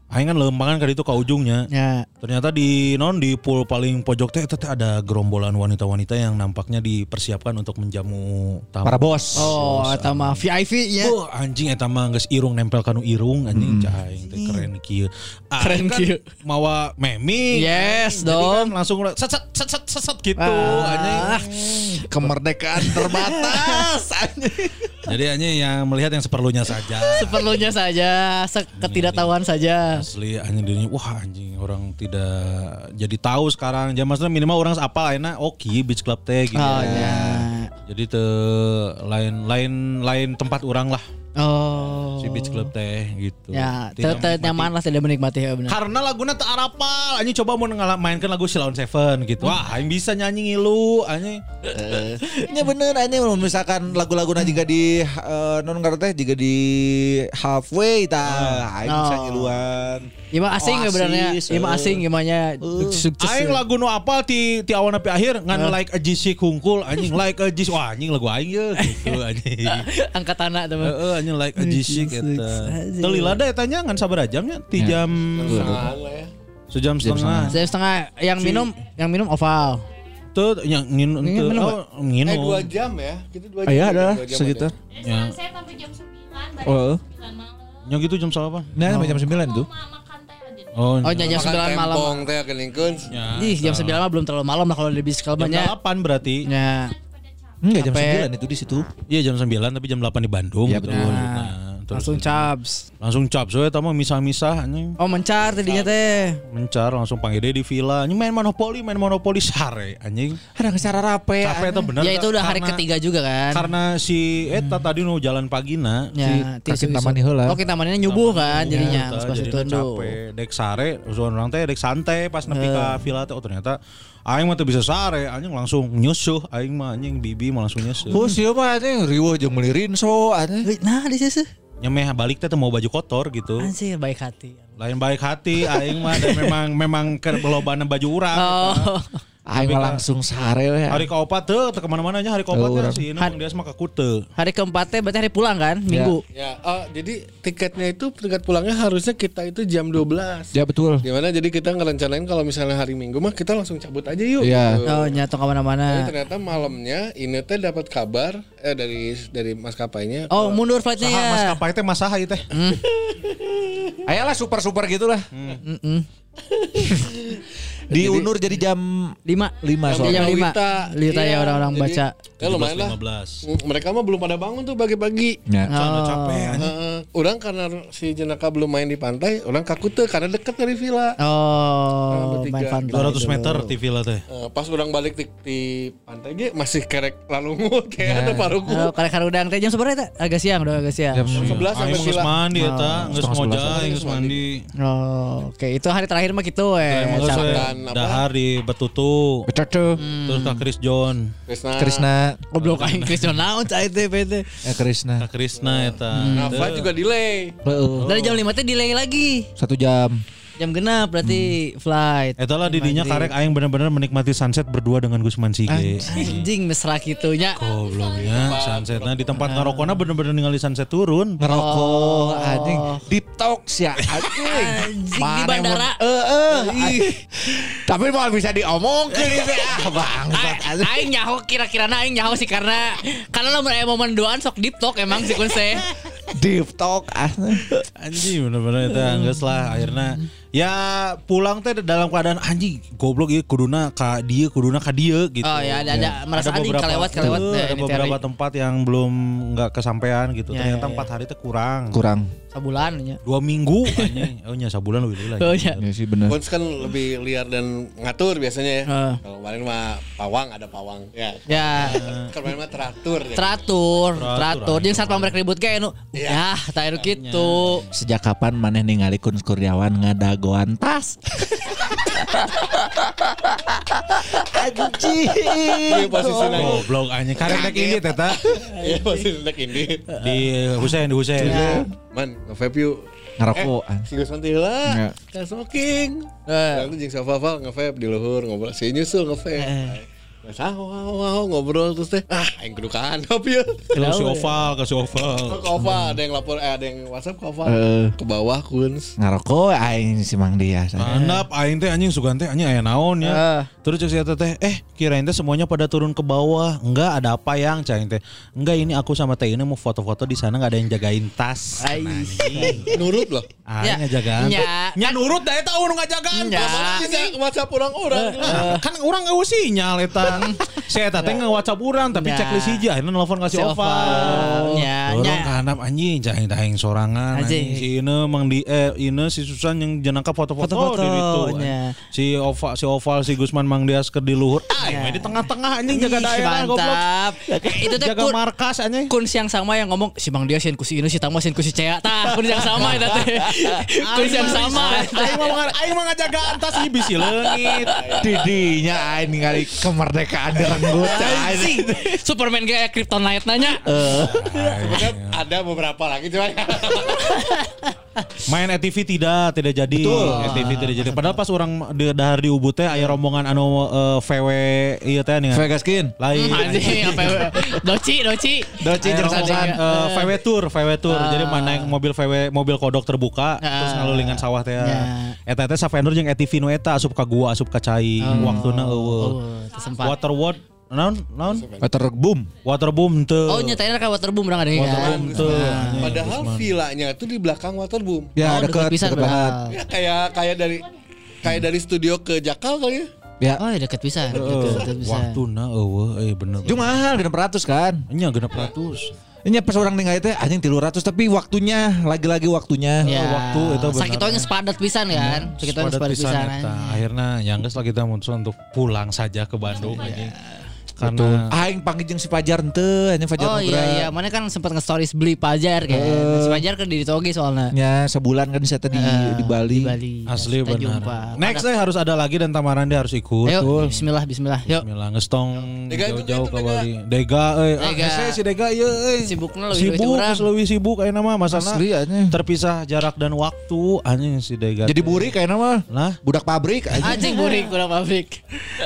Aing kan lempangan ka ditu ka ujungnya. Ya. Ternyata di non di pool paling pojok teh eta teh ada gerombolan wanita-wanita yang nampaknya dipersiapkan untuk menjamu tamu. Para bos. Oh, eta mah V I P-nya. Wah, anjing eta mah geus irung nempel kanu irung anjing cah aing teh keren kieu. Keren Aing kan kieu. Mawa memi. Yes, Jadi dong. kan langsung set set set set, set, set gitu Ah. anjing. Kemerdekaan terbatas. Jadi anjing yang melihat yang seperlunya saja. Seperlunya saja, seketidaktahuan saja. Asli anjing dirinya wah anjing orang tidak jadi tahu sekarang. Jangan maksudnya minimal orang apa enak oke beach club teh gitu. Oh, ya. Jadi te lain lain lain tempat orang lah Oh. si beach club teh gitu. Ya, Tidak tetep menikmati. nyaman lah tidak menikmati ya benar. Karena lagunya tak arapal, anjing coba mau ngala- mainkan lagu Sheila on Seven gitu. Wah, aing bisa nyanyi ngilu anjing. Ya bener anjing misalkan lagu-laguna juga di uh, non ngarana teh juga di halfway tah aing bisa Oh. ngiluan. Iya mah asing ya benernya. Oasis, Iya mah eh. asing gimana sukses. Aing lagu nu apal ti ti awal sampai akhir ngan like a jisik hungkul anjing like a jis wah anjing lagu aing ye gitu anjing. angkat anak teman. Heeh anjing like a jisik eta. Teu lila da eta nya ngan sabaraha jamnya? Ti jam Setengah lah ya. sejam setengah. Saya setengah yang minum yang minum oval. Tuh yang nginum Minum teu apa? oh, nginum. Eh dua jam ya. Kita dua jam. Ah, iya ada Dua jam sekitar. Jadi Ya. saya sampai jam sembilan, balik Oh. jam sembilan malam. Yang gitu jam salapan. Nah, sampai jam sembilan tuh. Mau ma- makan teh aja. Oh, Oh jam Makan sembilan malam. tempong teh keningkeun. ya. Ih jam sembilan mah belum terlalu malam lah kalau di bis Jam kalbannya. delapan berarti. Ya. Enggak jam Capek. sembilan itu di situ. Iya jam sembilan tapi jam delapan di Bandung. Iya, gitu. betul. Nah, terus- Langsung cabs. langsung cap soalnya tama misah-misah anjing. Oh mencar tadinya teh. Mencar langsung panggil dia di villa. Anjing main monopoli, main monopoli sare anjing. Ada cara rape. Capek itu bener. Ya itu udah hari karena- ketiga juga kan. Karena si eta tadi nu jalan pagina. Ya, si Kakin Tamani heula. Oke tamannya nyubuh kan jadinya. Eta, Pas itu jadinya capek. Dek sare, usuhan orang teh dek santai pas nepi ka villa teh oh ternyata aing mah teu bisa sare, anjing langsung nyusuh, aing mah anjing bibi mah langsung nyusuh. Oh siapa mah anjing riweuh jeung meuli rinso anjing. Nah di situ. Nyemeh balik teh teu mau baju kotor gitu. Anjir baik hati. Lain baik hati aing mah dan memang memang keur lobana baju urang. Oh. Aing mah langsung sare we. Hari kaopat teu teu kemana mana nya hari kaopat Teu, teh urang. si Ina Mang Dias mah ka kute. Hari keempat teh berarti hari pulang kan minggu. Ya, oh, jadi tiketnya itu tiket pulangnya harusnya kita itu jam dua belas. Ya betul. Gimana jadi kita ngerencanain kalau misalnya hari Minggu mah kita langsung cabut aja yuk. Iya. gitu. Oh nyatu Tapi kemana-mana. ternyata malamnya ini teh dapat kabar eh dari dari maskapainya. Oh mundur flightnya Saha ya. maskapai teh masaha ieu teh. Ayolah super-super gitulah. Mm-mm. Diundur jadi jam Lima. lima Jam soalnya. lima. Wita. Lita ya Iya, orang-orang jadi- baca. Ya lumayan lah. lima belas. Mm, Mereka mah belum pada bangun tuh pagi-pagi. Ya. Soalnya Oh. capek anjing. Heeh. Orang karena si jenaka belum main di pantai, orang kakute karena deket dari villa. Oh, bertiga. main pantai. dua ratus dulu. meter T V lah teh. Eh, pas orang balik di, di pantai ge masih kerek lalu ngut kayak ada paruku. Oh, karek harudang teh jam seberapa eta? Agak siang udah agak siang. Jam sebelas sampai Aing geus villa. mandi eta, geus setengah ngojay, sebelas. geus mandi. Oh, oke itu hari terakhir mah gitu eh. Emang geus Capek. Dan apa? dahar di Betutu. Betul. Terus ka Chris John, Krisna. Krisna. Goblok aing Krisna naon cai teh P T. Ya Krisna. ka Krisna eta. Nafa juga delay. Heeh. Dari jam lima teh delay lagi. Satu jam. Jam genap berarti flight. Eta lah didinya karek aing bener-bener menikmati sunset berdua dengan Gusman Sige. Anjing mesra kitunya. Gobloknya sunsetnya di tempat ngarokona bener-bener ningali sunset turun. Ngerokok anjing. Deep talk ya anjing. Anjing di bandara. Heeh. ih. Tapi mau bisa diomongkeun itu ah bangsat. A- Aing nyaho kira-kira aing nyaho sih karena karena lamun aya momen doan sok deep talk emang sih kun saya. Deep talk ah. Anjing bener-bener eta geus lah akhirnya ya pulang teh dalam keadaan anjing goblok ieu kuduna ka dieu kuduna ka dieu gitu. Oh ya ada ada merasa anjing kalewat kalewat Tuh, teh ada ini beberapa teori. tempat yang belum nggak kesampaian gitu. Ya, Ternyata ya, ya. empat hari teh kurang. Kurang. Sabulan nya. Dua minggu anjing. Oh nya sabulan lebih lah. Oh ya. Ya sih bener. Pons kan lebih liar dan ngatur biasanya ya. Heeh. Kalau kemarin mah pawang ada pawang. Ya. Ya. Kemarin mah teratur. Ya. Teratur, Teratur, teratur. Jeung saat pamrek ribut ge anu. Ya, tah anu kitu. Sejak kapan maneh ningali Kun Kurniawan ngadagoan tas? Anjing. Iya posisi nanya. Goblok anjing. Karek dek ini teta Iya posisi nek ini. di Husein di Husein. Man, nge-vape yuk. Ngerokok. Eh, si Gus nanti lah. Ya. Kan smoking. Eh. Lalu jeung Safafa nge-vape di luhur ngobrol. Si nyusul nge-vape. Sah, wow, wow, ngobrol terus teh. Ah, aing kudu ka handap ya. Ke si Oval, ke si Oval. Ke Oval, ada yang lapor, eh, ada yang WhatsApp ke Oval. Eh. Ke bawah Kuns. Ngaroko aing si Mang Dias. Handap aing teh anjing sugan teh anjing aya naon ya. Ah. Terus cek si eta teh, eh kirain teh semuanya pada turun ke bawah. Enggak, ada apa yang cai teh. Enggak, ini aku sama teh ini mau foto-foto di sana enggak ada yang jagain tas. Nurut loh. Ah, Ya, ngajagaan. nya. Nya nurut da eta urang ngajagaan. Nya. Bisa WhatsApp orang-orang. Ah, kan orang eueuh sinyal eta. Si eta teh nge-WhatsApp urang tapi Ya. checklist hiji akhirnya nelfon ka si Si Oval. Oval. Nya, Orang nya. ka handap anjing cai daeng sorangan Anjing. anjing. Si Ine Mang di eh Ine si Susan yang jenaka foto-foto Foto-foto, di itu. nya. Si Oval si Oval si Gusman Mang Dias keur di luhur. Ah, Ya. ini di tengah-tengah anjing jaga Ih, daerah goblok. mantap. Itu teh Jaga kun, markas anjing. kun yang sama yang ngomong si Bang Dia sieun ku si Inu si Tama sieun ku si Cea. Tah, kun yang sama eta teh. Kun yang sama. Aing mah aing mah ngajagaan tas ieu bisi leungit. Didinya aing ningali kemerdekaan direnggut. Anjing. Superman kayak Kryptonite nanya. Sebenarnya ada beberapa lagi cuma. Main E T V tidak, tidak jadi. E T V tidak jadi. Padahal pas orang di dahar di Ubud teh aya rombongan anu eh, V W ieu teh nih. Vegas Skin. Lain. Anjing apa ya? Doci, doci. Doci Aya jeung rombongan Sasan. eh, V W tour, V W tour. Jadi mana naik mobil V W, mobil kodok terbuka Ah. terus ngalulingan sawah teh. Ya. Eta teh savendor jeung E T V nu eta asup ka gua, asup ka cai. Waktuna eueuh. Oh, tersempat. Waterworld naon naon? Water boom. Waterboom teu. Oh, nyatain ka waterboom urang ada kan. Waterboom teu. anjing. Padahal villanya tuh di belakang Waterboom. Ya Oh, dekat pisan dekat banget. padahal. Ya kayak kayak dari kayak dari studio ke Jakal kali ya. Ya. Oh, ya deket pisan. Heeh. Deket, deket pisan. Waktuna eueuh eh bener. Cuma mahal genep ratus kan. Nya genep ratus. Ini pas orang ningali teh anjing tilu ratus tapi waktunya lagi-lagi waktunya. Ya, waktu itu benar. sakit yang sepadat pisan kan. Sakit yang Sepadat sepadat pisan pisan. eta. anjing. Akhirnya yang geus lah kita muncul untuk pulang saja ke Bandung anjing. Betul. Karena Aing panggil jeung si Fajar henteu, anjing Fajar Oh Nugra. iya iya, mana kan sempat nge-stories beli Pajar kan. Si Pajar kan di Toge soalnya. Ya sebulan kan saya di Eh, di Bali. Di Bali. asli Kita benar. jumpa. Next Pada- eh harus ada lagi dan Tamarandi harus ikut. Ayo, bismillah bismillah. Yuk. Bismillah ngestong Dega itu jauh-jauh gitu, ke Dega. Bali. Dega euy, ah, Dega. hese si Dega ieu euy. Sibukna leuwih Sibuk, heuti urang. geus leuwih sibuk ayeuna mah masana. Asli anjing. Terpisah jarak dan waktu anjing si Dega. Jadi burik kayaknya mah. Lah, Budak pabrik anjing. Anjing burik kurang pabrik.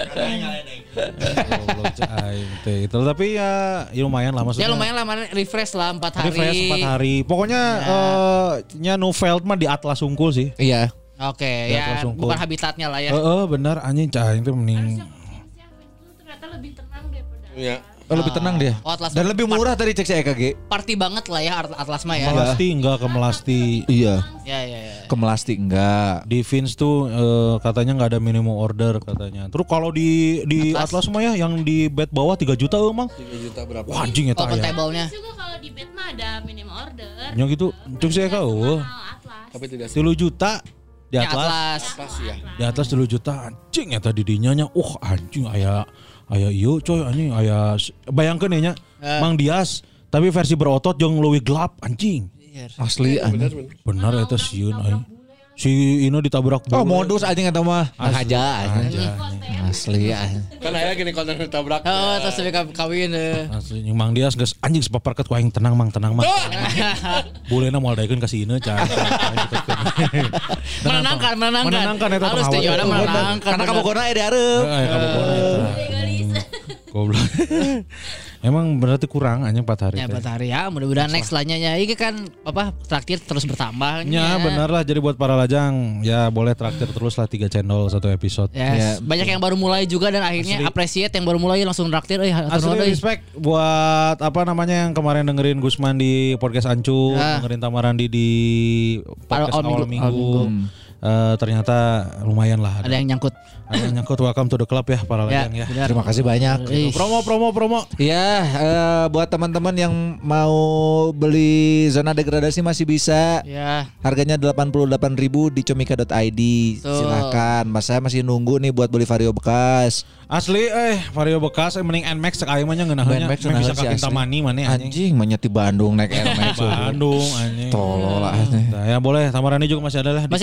goblok cai aing teh. Itu tapi ya, ya lumayan lah maksudnya. Ya lumayan lah mana refresh lah empat hari. Refresh empat hari. Pokoknya eh nya Nuveld mah di Atlas Sungkul sih. Iya. Oke, Ya, ya langsung bukan cool. habitatnya lah ya. Heeh, benar anjing cah itu mending. Itu ternyata lebih tenang daripada Iya. Oh, lebih tenang dia. Oh, Atlas Dan lebih murah tadi cek si E K G. Party banget lah ya At- Atlas mah ya. Melasti enggak ke Melasti. Iya. Ya ya ya. Ke Melasti enggak. Di Vince tuh eh, katanya nggak ada minimum order katanya. Terus kalau di di Atlas. Atlas mah ya yang di bed bawah tiga juta emang. tiga juta berapa? Wah anjing eta Open ya. table-nya. juga kalau di bed mah ada minimum order. Nya gitu. Cuk saya ka eueuh. Mahal Atlas. Tapi tidak tiga juta di Ya, Atlas. Atlas. pas ya. Di Atlas tiga juta anjing eta di dinya nya. Uh anjing aya aya ieu coy anjing aya bayangkeun nya Eh. Mang Dias tapi versi berotot jeung leuwih gelap anjing. Asli Benar anjing. benar. Benar eta sieun aing. Si Ino ditabrak Oh, bule. modus anjing eta mah. Asli. Aja anjing. Aja. Asli anjing. Kan aya gini konten ditabrak. Oh, terus lebih ka- kawin eh. Asli jeung Mang Dias geus anjing sepaparket ku aing tenang Mang tenang Mang. Bulena moal daekeun ka si Ine can. Menenangkan, menenangkan. Menenangkan eta Halus tengah tujuannya waktu. menenangkan. Karena kabogona aya di hareup. Eh kabogona eta. Goblok. Emang berarti kurang anjing empat hari. Ya teh. empat hari ya, mudah-mudahan next selanjutnya ya. Ini kan apa traktir terus bertambah. Ya benar lah jadi buat para lajang ya boleh traktir terus lah tiga channel satu episode. Ya, Ya, banyak yang baru mulai juga dan akhirnya Asli. appreciate yang baru mulai langsung traktir. Eh, atur Asli nuhun, euy. respect buat apa namanya yang kemarin dengerin Gusman di podcast Ancu, Ah. dengerin Tamarandi di podcast Awal awal, minggu, minggu. awal minggu. Eh, ternyata lumayan lah. Ada yang nyangkut. Ada yang nyangkut welcome to the club ya para Ya, lajang ya. benar. Terima kasih banyak. Ih, Promo promo promo. Iya, eh, buat teman-teman yang mau beli zona degradasi masih bisa. Ya, Harganya delapan puluh delapan ribu di comika dot i d. Betul. Silakan. Mas saya masih nunggu nih buat beli vario bekas. Asli eh vario bekas eh, mending Nmax cek aing mah nya ngeunaheunnya. Nmax Meh bisa ngeunaheun si ka asli. Kintamani maneh anjing. Anjing menyeti Bandung naik Nmax. Bandung anjing. Tolol lah, anjing. Nah, ya boleh Tamarandi juga masih ada lah. di masih ada Comika.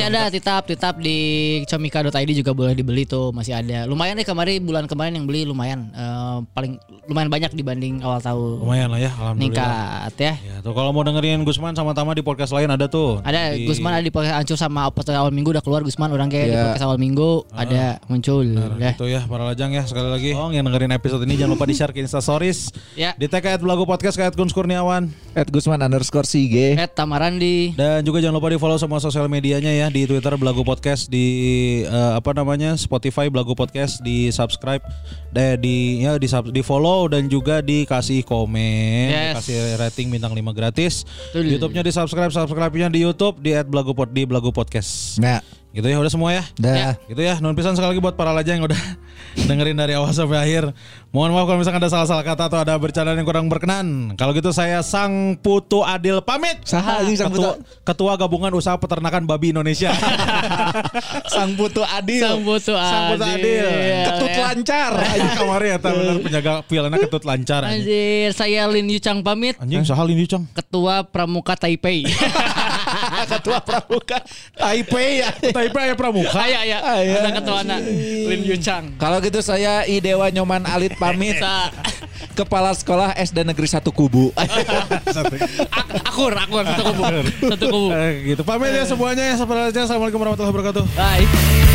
titap, titap di comika dot i d juga boleh dibeli tuh, masih ada. Lumayan deh kemarin bulan kemarin yang beli lumayan, uh, paling lumayan banyak dibanding awal tahun. Lumayan lah ya, alhamdulillah. Ningkat ya. Ya, tuh kalau mau dengerin Gusman sama Tama di podcast lain ada tuh. Ada di... Gusman ada di podcast Ancur sama podcast awal minggu udah keluar Gusman, orang kayak Ya. di podcast awal minggu uh, ada muncul. Nah, ya. itu ya para lajang ya sekali lagi. Oh, yang dengerin episode ini jangan lupa di-share ke Insta Stories. Ya. Di tag at Belagu Podcast kayak Gun Kurniawan. At Gusman underscore C G. At Tamarandi. Dan juga jangan lupa di follow semua sosial medianya ya, di Twitter Belagu Podcast, di uh, apa namanya Spotify Belagu Podcast, di subscribe, dan di ya di, sub, di follow dan juga dikasih komen, Yes. dikasih rating bintang lima gratis. Betul. YouTube-nya di subscribe, subscribe-nya di YouTube di at Belagu Pod di Belagu Podcast. Nah, Gitu ya udah semua ya. dah. Gitu ya. Nuhun pisan sekali lagi buat para lajang yang udah dengerin dari awal sampai akhir. Mohon maaf kalau misalkan ada salah-salah kata atau ada bercandaan yang kurang berkenan. Kalau gitu saya Sang Putu Adil pamit. Saha anjing Sang Ketua, Putu? Ketua Gabungan Usaha Peternakan Babi Indonesia. Sang Putu Adil. Sang Putu Adil. Sang Putu Adil. Ketut Ya. lancar. Anjing kamari ya benar penjaga pialana ketut lancar anjing. Anjir, saya Lin Yucang pamit. Anjing saha ini Cong. Ketua Pramuka Taipei. Ketua Pramuka Taipei ya. Taipei ya pramuka. Aya aya. Ada ketua anak Lin Yucang. Kalau gitu saya Idewa Nyoman Alit pamit. Sa- Kepala Sekolah S D Negeri satu Kubu. Ak- akur, akur satu kubu. Satu kubu. Eh, gitu. Pamit ya semuanya. Assalamualaikum warahmatullahi wabarakatuh. Bye.